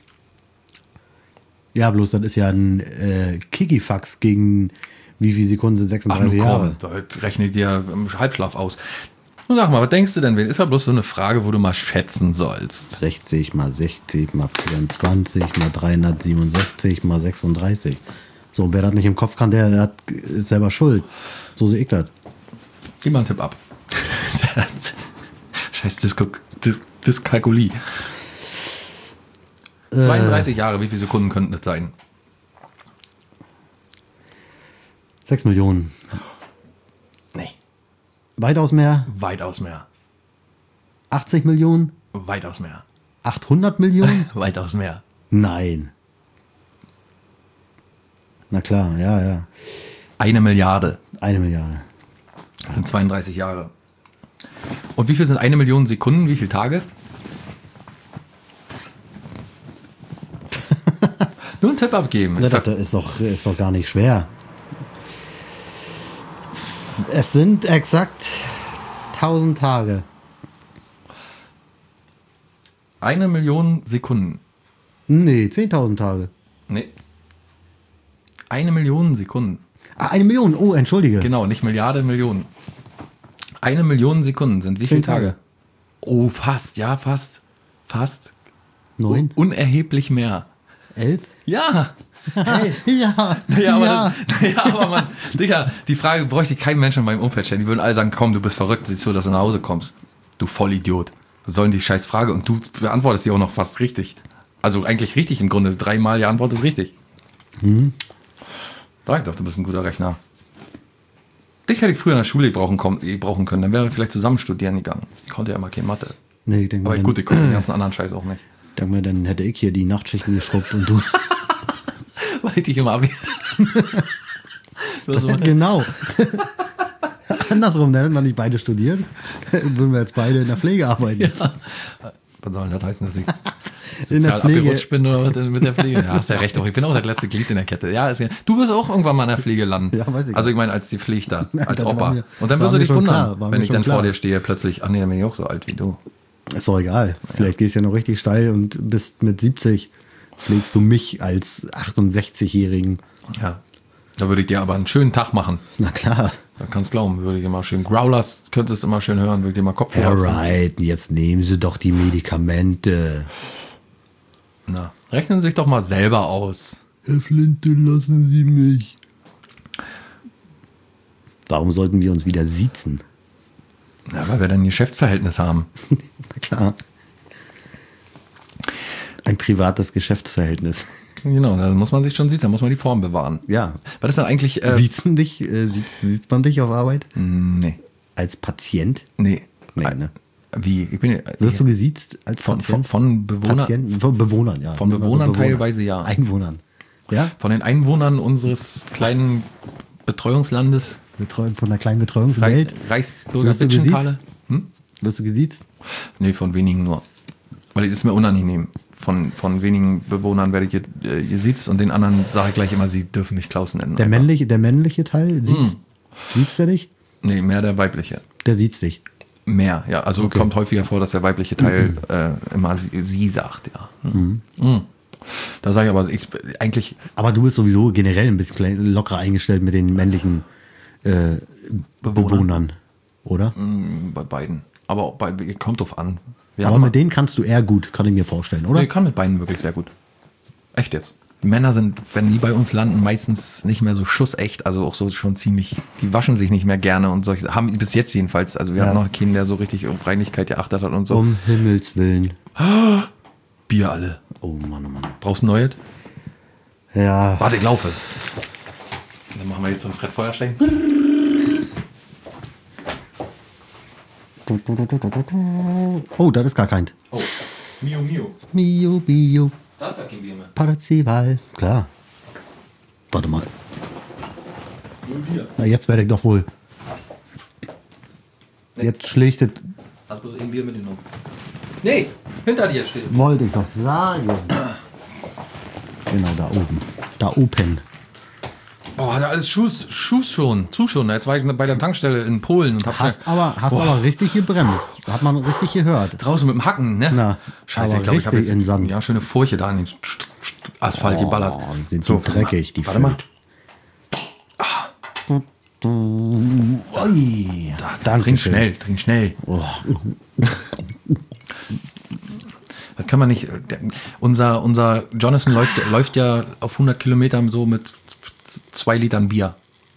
Ja, bloß das ist ja ein äh, Kikifax gegen wie viele Sekunden sind Ach, sechsunddreißig nun Jahre. komm, da rechne dir im Halbschlaf aus. Nun sag mal, was denkst du denn? Ist ja bloß so eine Frage, wo du mal schätzen sollst. sechzig mal sechzig mal vierundzwanzig mal dreihundertsiebenundsechzig mal sechsunddreißig. So, und wer das nicht im Kopf kann, der, der hat, ist selber schuld. So sehe ich das. Gib mal einen Tipp ab. Scheiß Disco, Dis, Dyskalkulie. zweiunddreißig Jahre, wie viele Sekunden könnten das sein? sechs Millionen. Weitaus mehr? Weitaus mehr. achtzig Millionen? Weitaus mehr. achthundert Millionen? Weitaus mehr. Nein. Na klar, ja, ja. Eine Milliarde. Eine Milliarde. Das sind zweiunddreißig Jahre. Und wie viel sind eine Million Sekunden? Wie viele Tage? Nur einen Tipp abgeben. Ja, Ich sag, das ist doch, ist doch gar nicht schwer. Es sind exakt tausend Tage. eine Million Sekunden. Nee, zehntausend Tage. Nee. Eine Million Sekunden. Ah, eine Million. Oh, entschuldige. Genau, nicht Milliarde, Millionen. Eine Million Sekunden sind wie viele Zehn Tage. Tage? Oh, fast, ja, fast. Fast. Neun? Unerheblich mehr. Elf? Ja. Hey, ja. Ja, aber, ja. Das, ja, aber man, Digga, die Frage bräuchte kein Mensch in meinem Umfeld stellen. Die würden alle sagen, komm, du bist verrückt, sieh zu, dass du nach Hause kommst. Du Vollidiot. Das sollen die scheiß Frage und du beantwortest die auch noch fast richtig. Also eigentlich richtig im Grunde. Dreimal ja antwortet richtig. Mhm. Sag ich doch, du bist ein guter Rechner. Dich hätte ich früher in der Schule brauchen, brauchen können, dann wäre ich vielleicht zusammen studieren gegangen. Ich konnte ja immer keine Mathe. Nee, ich denke Aber mal, gut, dann, ich konnte den ganzen anderen Scheiß auch nicht. denk mal, dann hätte ich hier die Nachtschichten geschrubbt und du. Weil ich dich immer ab. Genau. Andersrum, dann hätten wir nicht beide studiert. Würden wir jetzt beide in der Pflege arbeiten. Ja. Was soll denn das heißen, dass ich In der sozial Pflege. abgerutscht bin oder was mit der Pflege? Ja, hast ja recht. Auch. Ich bin auch das letzte Glied in der Kette. Ja, ist ja, du wirst auch irgendwann mal in der Pflege landen. Ja, weiß ich. Also ich meine, als die Pflichter, als das war Opa. mir- Und dann war wirst du mir dich schon wundern, klar, war wenn mir ich schon dann vor klar. dir stehe plötzlich. Ach nee, dann bin ich auch so alt wie du. Ist doch egal. Vielleicht gehst du ja noch richtig steil und bist mit siebzig, pflegst du mich als achtundsechzigjährigen. Ja. Da würde ich dir aber einen schönen Tag machen. Na klar. Da kannst glauben, würde ich immer schön. Growlers könntest du immer schön hören, würde ich dir mal Kopf Alright, jetzt nehmen Sie doch die Medikamente. Na, rechnen Sie sich doch mal selber aus. Herr Flinte, lassen Sie mich. Warum sollten wir uns wieder siezen? Ja, weil wir dann ein Geschäftsverhältnis haben. Na klar. Ein privates Geschäftsverhältnis. Genau, da muss man sich schon sieht, da muss man die Form bewahren. Ja. Was ist dann eigentlich... Äh, Siezen dich? Äh, sieht, sieht man dich auf Arbeit? nee, Als Patient? nee. Nee, Äh, ne? Wie? Ich bin ja- Wirst du gesiezt als von, von, Patient? von Bewohnern, Patienten? Von Bewohnern, ja. Von Nehmen wir so Bewohnern Bewohner. teilweise ja. Einwohnern. Ja? von den Einwohnern unseres kleinen Betreuungslandes, Betreut von der kleinen Betreuungswelt. Reichsbürger Wirst du Bitschentale. Hm? Wirst du gesiezt? Nee, von wenigen nur. Weil es ist mir unangenehm. Von, von wenigen Bewohnern werde ich ge- äh, gesiezt und den anderen sage ich gleich immer, sie dürfen mich Klaus nennen. Der einfach. männliche, der männliche Teil, sieht's, sieht's der dich? Nee, mehr der weibliche. Der sieht's dich. Mehr, ja. Also kommt häufiger vor, dass der weibliche Teil äh, immer sie, sie sagt, ja. Mhm. Mhm. Da sage ich aber, ich, eigentlich, Aber du bist sowieso generell ein bisschen klein- lockerer eingestellt mit den männlichen äh, Bewohnern, oder? mh, bei beiden. Aber auch bei, kommt drauf an. Wir Aber haben mit denen kannst du eher gut, kann ich mir vorstellen, oder? Ich kann mit beiden wirklich sehr gut. Echt jetzt. Die Männer sind, wenn die bei uns landen, meistens nicht mehr so schussecht, also auch so schon ziemlich, die waschen sich nicht mehr gerne und solche, haben bis jetzt jedenfalls, also wir Ja. haben noch keinen, der so richtig auf Reinlichkeit geachtet hat und so. Um Himmels Willen. Bier alle. Oh Mann, oh Mann. Brauchst du ein neues? Ja, Warte, ich laufe. Dann machen wir jetzt so ein Brett Feuerstein. oh, das ist gar kein. Oh, Mio Mio. Mio, Mio, Das ist ja kein Bier mehr. Parzival. Klar. Warte mal. Nur Bier. Na, jetzt werde ich doch wohl. Jetzt schlägt es. Hast bloß ein Bier mitgenommen. Nee, hinter dir steht. Wollte ich doch sagen. Genau, da oben. Da oben. Boah, hat er alles Schuss, Schuss schon, zu schon. Jetzt war ich bei der Tankstelle in Polen und hab Hast schnell- aber, hast Boah, aber richtig gebremst. Hat man richtig gehört. draußen mit dem Hacken, ne? Na, Scheiße, aber ich glaube, ich habe richtig jetzt in Sand. ja, schöne Furche da an den St- St- St- Asphalt geballert. Oh, sind so dreckig, die Warte mal. Ui. Da, trink schnell, trink schnell. Oh. Das kann man nicht. Der, unser, unser Jonathan läuft, läuft ja auf hundert Kilometern so mit z- zwei Litern Bier.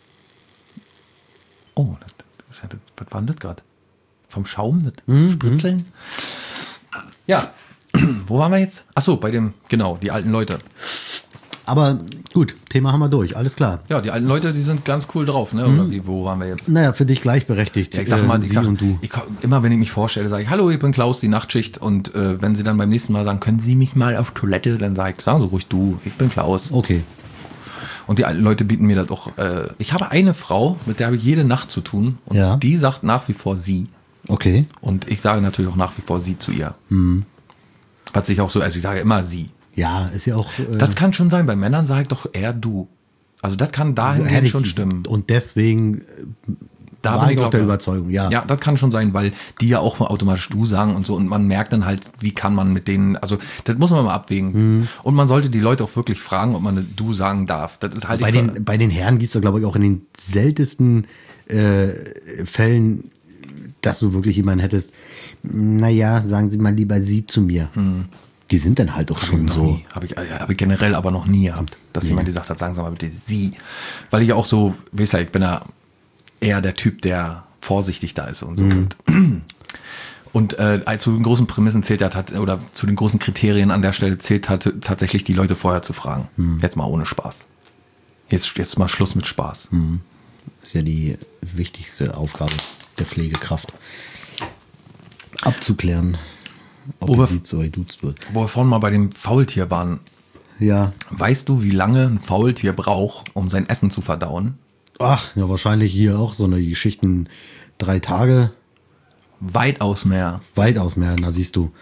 Oh, das, das, ist ja- das, was war denn das gerade? Vom Schaum, das Mhm. Spritzeln? Ja, wo waren wir jetzt? Ach so, bei dem, genau, die alten Leute. Aber gut, Thema haben wir durch, alles klar. Ja, die alten Leute, die sind ganz cool drauf, ne? Oder wie, wo waren wir jetzt? Naja, für dich gleichberechtigt. Ja, ich sag mal, äh, ich sie sag, und du. ich, immer wenn ich mich vorstelle, sage ich, hallo, ich bin Klaus, die Nachtschicht. Und äh, wenn sie dann beim nächsten Mal sagen, können Sie mich mal auf Toilette, dann sage ich, sagen Sie ruhig du, ich bin Klaus. Okay. Und die alten Leute bieten mir das auch. Äh, ich habe eine Frau, mit der habe ich jede Nacht zu tun. Und Ja. die sagt nach wie vor sie. Okay. Und ich sage natürlich auch nach wie vor sie zu ihr. Hat sich auch so, also ich sage immer sie. Ja, ist ja auch. Äh, Das kann schon sein, bei Männern sage ich doch eher du. Also das kann dahingehend ehrlich, schon stimmen. Und deswegen äh, Da war bin ich auch glaub der ich- Überzeugung, ja. Ja, das kann schon sein, weil die ja auch automatisch du sagen und so. Und man merkt dann halt, wie kann man mit denen, also das muss man mal abwägen. Mhm. Und man sollte die Leute auch wirklich fragen, ob man eine du sagen darf. Das ist halt Bei die Fra- den, bei den Herren gibt es, glaube ich, auch in den seltensten äh, Fällen, dass du wirklich jemanden hättest, naja, sagen Sie mal lieber Sie zu mir. Die sind dann halt auch schon noch so. nie. Habe ich, äh, hab ich generell aber noch nie gehabt, dass jemand gesagt hat, sagen Sie mal bitte Sie. Weil ich auch so, weißt du, ich bin ja eher der Typ, der vorsichtig da ist und so. Und, und äh, zu den großen Prämissen zählt ja, tat- oder zu den großen Kriterien an der Stelle zählt tat- tatsächlich die Leute vorher zu fragen. Jetzt mal ohne Spaß. Jetzt, jetzt mal Schluss mit Spaß. Das ist ja die wichtigste Aufgabe der Pflegekraft. Abzuklären, ob Ober- gesiezt oder geduzt wird. Wo wir vorhin mal bei dem Faultier waren, Ja. weißt du, wie lange ein Faultier braucht, um sein Essen zu verdauen? Ach, ja, wahrscheinlich hier auch so eine Geschichten drei Tage, Weitaus mehr. weitaus mehr, da siehst du.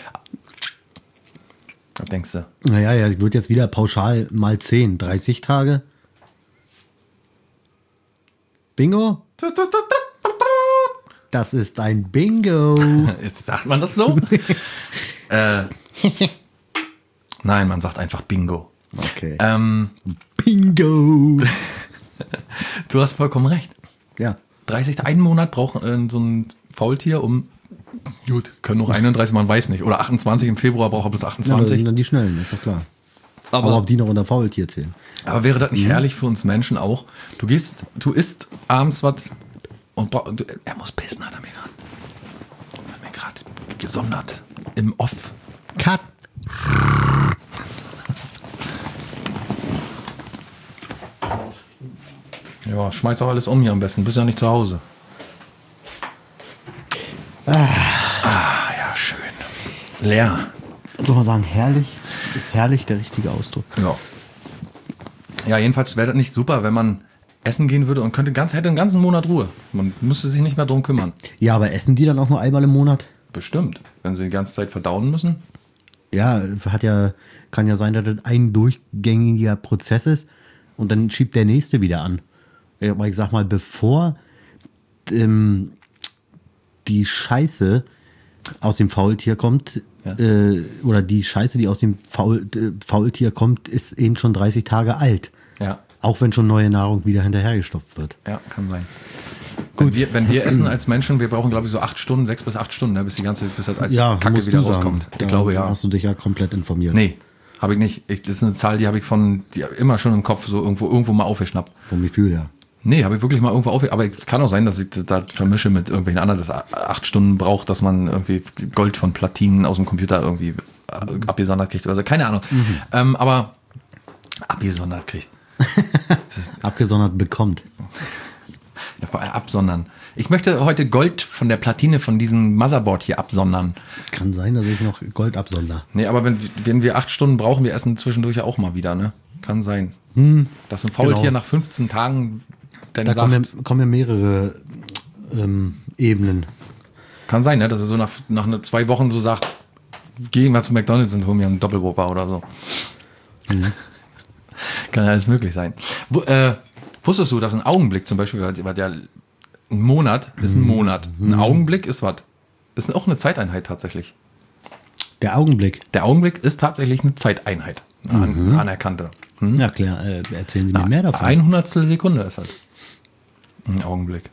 Was denkst du? Naja, ja, ich würde jetzt wieder pauschal mal zehn, dreißig Tage. Bingo? Das ist ein Bingo. Jetzt sagt man das so? äh, nein, man sagt einfach Bingo. Okay. Ähm, Bingo. du hast vollkommen recht. Ja. dreißig, einen Monat braucht äh, so ein Faultier, um. Gut, können noch einunddreißig, man weiß nicht. Oder achtundzwanzig, im Februar braucht er bis Ja, das achtundzwanzig. sind dann die Schnellen, ist doch klar. Aber- Aber ob die noch unter Faultier zählen? Aber wäre das nicht herrlich für uns Menschen auch? Du gehst, du isst abends was und bra- du- er muss pissen, hat er mir gerade. Hat mir gerade gesondert im Off. Cut. Ja, schmeiß auch alles um hier am besten. Bist ja nicht zu Hause. Ah, ja, schön. Leer. Soll man sagen, herrlich? Ist herrlich der richtige Ausdruck. Ja. Ja, jedenfalls wäre das nicht super, wenn man essen gehen würde und könnte ganz, hätte einen ganzen Monat Ruhe. Man müsste sich nicht mehr drum kümmern. Ja, aber essen die dann auch nur einmal im Monat? Bestimmt. Wenn sie die ganze Zeit verdauen müssen. Ja, hat ja, kann ja sein, dass das ein durchgängiger Prozess ist und dann schiebt der nächste wieder an. Ja, aber ich sag mal, bevor ähm, die Scheiße aus dem Faultier kommt, Ja. äh, oder die Scheiße, die aus dem Faul, äh, Faultier kommt, ist eben schon dreißig Tage alt. Ja. Auch wenn schon neue Nahrung wieder hinterhergestopft wird. Ja, kann sein. Wenn wir, wenn wir essen als Menschen, wir brauchen, glaube ich, so acht Stunden, sechs bis acht Stunden, ne, bis die ganze, bis das als Kacke musst wieder du sagen. rauskommt. Da Ich glaube, ja. Hast du dich ja komplett informiert. Nee, habe ich nicht. Ich, das ist eine Zahl, die habe ich von, die hab ich immer schon im Kopf so irgendwo, irgendwo mal aufgeschnappt. Vom Gefühl her. Nee, habe ich wirklich mal irgendwo aufgeschnappt. Aber kann auch sein, dass ich das da vermische mit irgendwelchen anderen, dass acht Stunden braucht, dass man irgendwie Gold von Platinen aus dem Computer irgendwie abgesondert kriegt oder so. Keine Ahnung. Ähm, aber abgesondert kriegt. Abgesondert bekommt. Ja, vor allem absondern. Ich möchte heute Gold von der Platine von diesem Motherboard hier absondern. Kann sein, dass ich noch Gold absonder. Nee, aber wenn, wenn wir acht Stunden brauchen, wir essen zwischendurch ja auch mal wieder, ne? Kann sein. Dass ein Faultier genau. nach fünfzehn Tagen dann Da sagt, kommen ja, kommen ja mehrere ähm, Ebenen. kann sein, ne? Dass er so nach, nach ne, zwei Wochen so sagt, gehen wir zu McDonalds und holen mir einen Doppelwhopper oder so. Kann ja alles möglich sein. Wo, äh, wusstest du, dass ein Augenblick zum Beispiel, weil der ein Monat ist ein Monat. Ein Augenblick ist was? Ist auch eine Zeiteinheit tatsächlich. Der Augenblick. Der Augenblick ist tatsächlich eine Zeiteinheit. Eine an, anerkannte. Hm? Ja, klar. Äh, erzählen Sie mir mehr davon. Ein Hundertstel Sekunde ist das. Ein Augenblick.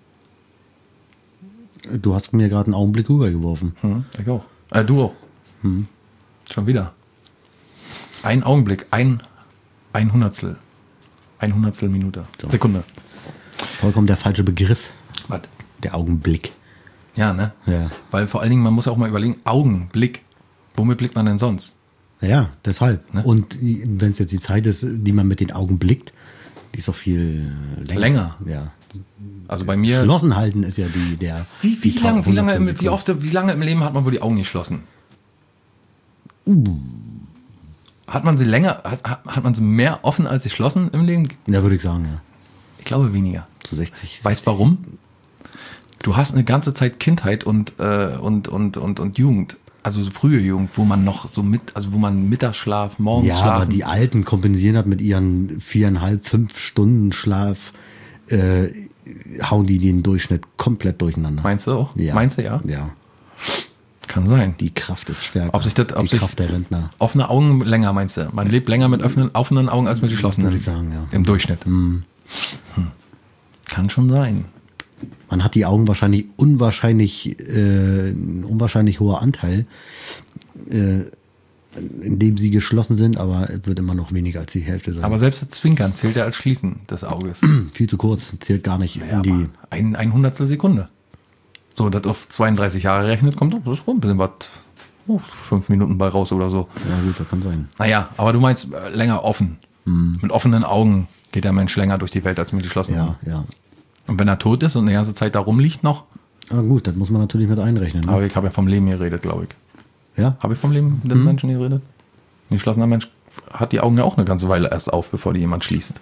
Du hast mir gerade einen Augenblick rübergeworfen. Hm, ich auch. Äh, du auch. Schon wieder. Ein Augenblick, ein, ein Hundertstel. Ein Hundertstel Minute. Sekunde. Vollkommen der falsche Begriff. Was? Der Augenblick. Ja, ne? Ja. Weil vor allen Dingen, man muss ja auch mal überlegen, Augenblick. Womit blickt man denn sonst? Ja, deshalb. Ne? Und wenn es jetzt die Zeit ist, die man mit den Augen blickt, die ist doch viel länger. Länger. Ja. Also bei mir. Geschlossen halten ist ja die der. Wie, wie, die lange, wie, lange im, hundertstel wie, oft, wie lange im Leben hat man wohl die Augen geschlossen? Uh. Hat man sie länger, hat, hat hat man sie mehr offen als geschlossen im Leben? Ja, würde ich sagen, ja. Ich glaube weniger. Zu sechzig. Weißt warum? Du hast eine ganze Zeit Kindheit und, äh, und, und, und, und Jugend, also so frühe Jugend, wo man noch so mit, also wo man Mittagsschlaf, Ja, Morgenschlaf. aber die Alten kompensieren das mit ihren viereinhalb, fünf Stunden Schlaf, äh, hauen die den Durchschnitt komplett durcheinander. Meinst du auch? Ja. Meinst du ja? Ja. Kann sein. Die Kraft ist stärker. Ob sich das- ob die sich- Kraft der Rentner. Offene Augen länger, meinst du? Man lebt länger mit offenen, offenen Augen als mit geschlossenen. Würde ich sagen, ja. Im Durchschnitt. Hm. Kann schon sein. Man hat die Augen wahrscheinlich unwahrscheinlich, äh, ein unwahrscheinlich hoher Anteil, äh, in dem sie geschlossen sind, aber es wird immer noch weniger als die Hälfte sein. Aber selbst das Zwinkern zählt ja als Schließen des Auges. viel zu kurz, zählt gar nicht Ja, in die. aber ein, ein Hundertstel Sekunde. So, das auf zweiunddreißig Jahre rechnet, kommt doch das ist schon ein bisschen was. Oh, fünf Minuten bei raus oder so. Ja gut, das kann sein. Naja, aber du meinst äh, länger offen. Mit offenen Augen geht der Mensch länger durch die Welt als mit geschlossenen. Ja, ja. Und wenn er tot ist und die ganze Zeit da rumliegt noch, Aber gut, das muss man natürlich mit einrechnen. Ne? aber ich habe ja vom Leben geredet, glaube ich. Ja? Habe ich vom Leben des Menschen geredet? Ein geschlossener Mensch hat die Augen ja auch eine ganze Weile erst auf, bevor die jemand schließt.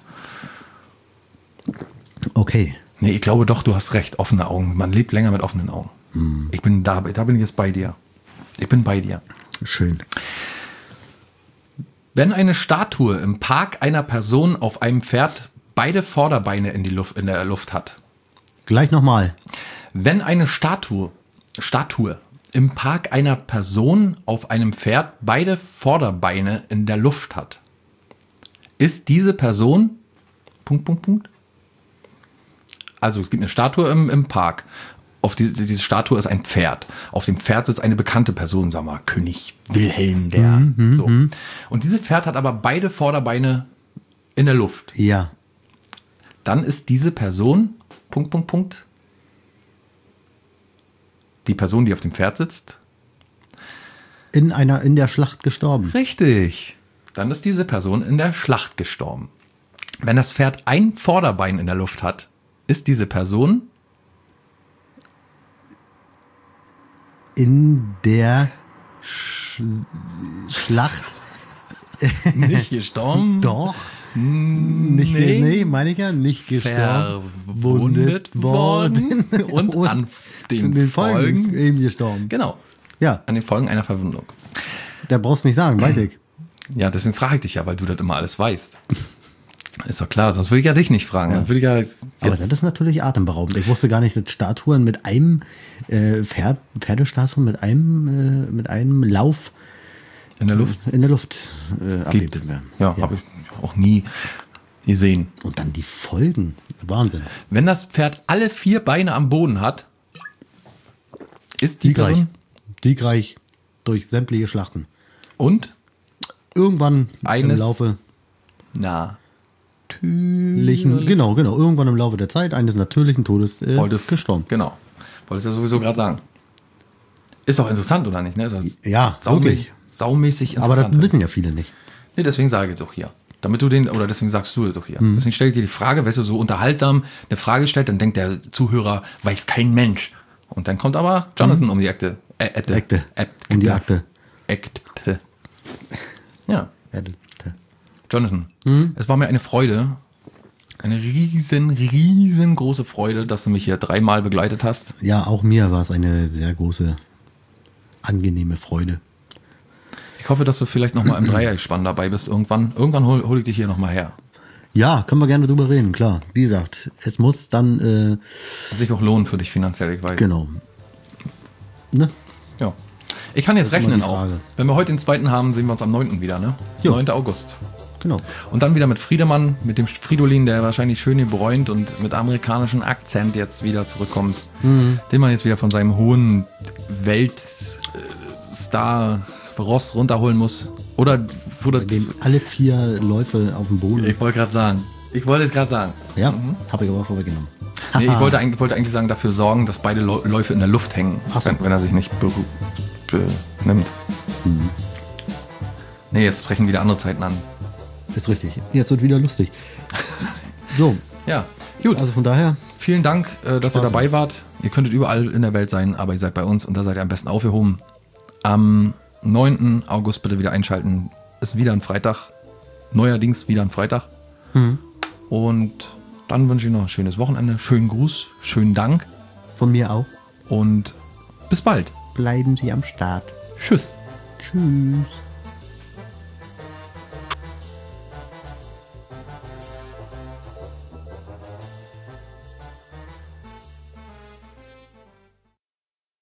Okay. Nee, ich glaube doch, du hast recht, offene Augen. Man lebt länger mit offenen Augen. Ich bin da, da bin ich jetzt bei dir. Ich bin bei dir. Schön. Wenn eine Statue im Park einer Person auf einem Pferd beide Vorderbeine in, die Luft, in der Luft hat. Gleich nochmal. Wenn eine Statue, Statue im Park einer Person auf einem Pferd beide Vorderbeine in der Luft hat, ist diese Person, Punkt, Punkt, Punkt. Also es gibt eine Statue im, im Park. Auf die, diese Statue ist ein Pferd. Auf dem Pferd sitzt eine bekannte Person, sagen wir mal, König Wilhelm der. so. Und dieses Pferd hat aber beide Vorderbeine in der Luft. Ja. Dann ist diese Person, Punkt, Punkt, Punkt, die Person, die auf dem Pferd sitzt. In einer, in der Schlacht gestorben. Richtig. Dann ist diese Person in der Schlacht gestorben. Wenn das Pferd ein Vorderbein in der Luft hat, ist diese Person In der Sch Schlacht. nicht gestorben, Doch. Nicht, Nee. nee, meine ich ja, nicht gestorben. verwundet worden und an den, den Folgen, Folgen eben gestorben. genau, Ja, an den Folgen einer Verwundung. da brauchst du nicht sagen, weiß ich. Ja, deswegen frage ich dich ja, weil du das immer alles weißt. Ist doch klar, sonst würde ich ja dich nicht fragen. Dann würde ich ja jetzt, Aber das ist natürlich atemberaubend. Ich wusste gar nicht, dass Statuen mit einem äh, Pferd, Pferdestatuen mit einem, äh, mit einem Lauf in der Luft in der Luft äh, gibt. abgebildet werden. Ja, habe ich auch nie gesehen. Und dann die Folgen. Wahnsinn. Wenn das Pferd alle vier Beine am Boden hat, ist die Siegreich. Person Siegreich durch sämtliche Schlachten. und Irgendwann Eines- im Laufe na natürlichen, genau, genau, irgendwann im Laufe der Zeit eines natürlichen Todes äh, wolltest gestorben. Genau. Wolltest ja sowieso gerade sagen. Ist auch interessant, oder nicht? Ne? Ist das Ja, saumä wirklich. saumäßig Aber interessant. das wissen ja viele nicht. Nee, deswegen sage ich jetzt auch hier. Damit du den, oder deswegen sagst du es doch hier. Mhm. Deswegen stelle ich dir die Frage, weißt du, so unterhaltsam eine Frage stellt, dann denkt der Zuhörer, weiß kein Mensch. Und dann kommt aber Jonathan um die Akte. Äh, Akte. Akte. Akte. Um die Akte. Akte. Ja. Erdete. Jonathan, Mhm. es war mir eine Freude, eine riesen, riesengroße Freude, dass du mich hier dreimal begleitet hast. Ja, auch mir war es eine sehr große, angenehme Freude. Ich hoffe, dass du vielleicht nochmal im Dreiergespann dabei bist irgendwann. Irgendwann hol, hol ich dich hier nochmal her. Ja, können wir gerne drüber reden, klar. Wie gesagt, es muss dann, äh, Das sich auch lohnen für dich finanziell, ich weiß. genau. Ne? Ja. Ich kann jetzt Das ist immer rechnen die auch. Frage. Wenn wir heute den zweiten haben, sehen wir uns am neunten wieder, ne? Jo. neunten August. Genau. Und dann wieder mit Friedemann, mit dem Fridolin, der wahrscheinlich schön gebräunt und mit amerikanischem Akzent jetzt wieder zurückkommt. Mhm. Den man jetzt wieder von seinem hohen Weltstar Ross runterholen muss. Oder wo das, Dem alle vier Läufe auf dem Boden. ich wollte gerade sagen. Ich wollte es gerade sagen. Ja, habe ich aber vorweggenommen. Nee, ich wollte eigentlich, wollte eigentlich sagen, dafür sorgen, dass beide Läu- Läufe in der Luft hängen, Ach so. wenn, wenn er sich nicht be be nimmt. Nee, jetzt brechen wieder andere Zeiten an. Ist richtig. Jetzt wird wieder lustig. So, Ja, gut. also von daher, Vielen Dank, äh, dass ihr Spaß. dabei wart. Ihr könntet überall in der Welt sein, aber ihr seid bei uns und da seid ihr am besten aufgehoben. Am neunten August bitte wieder einschalten. Ist wieder ein Freitag. Neuerdings wieder ein Freitag. Und dann wünsche ich noch ein schönes Wochenende. Schönen Gruß, schönen Dank von mir auch, und bis bald. bleiben Sie am Start. Tschüss. Tschüss.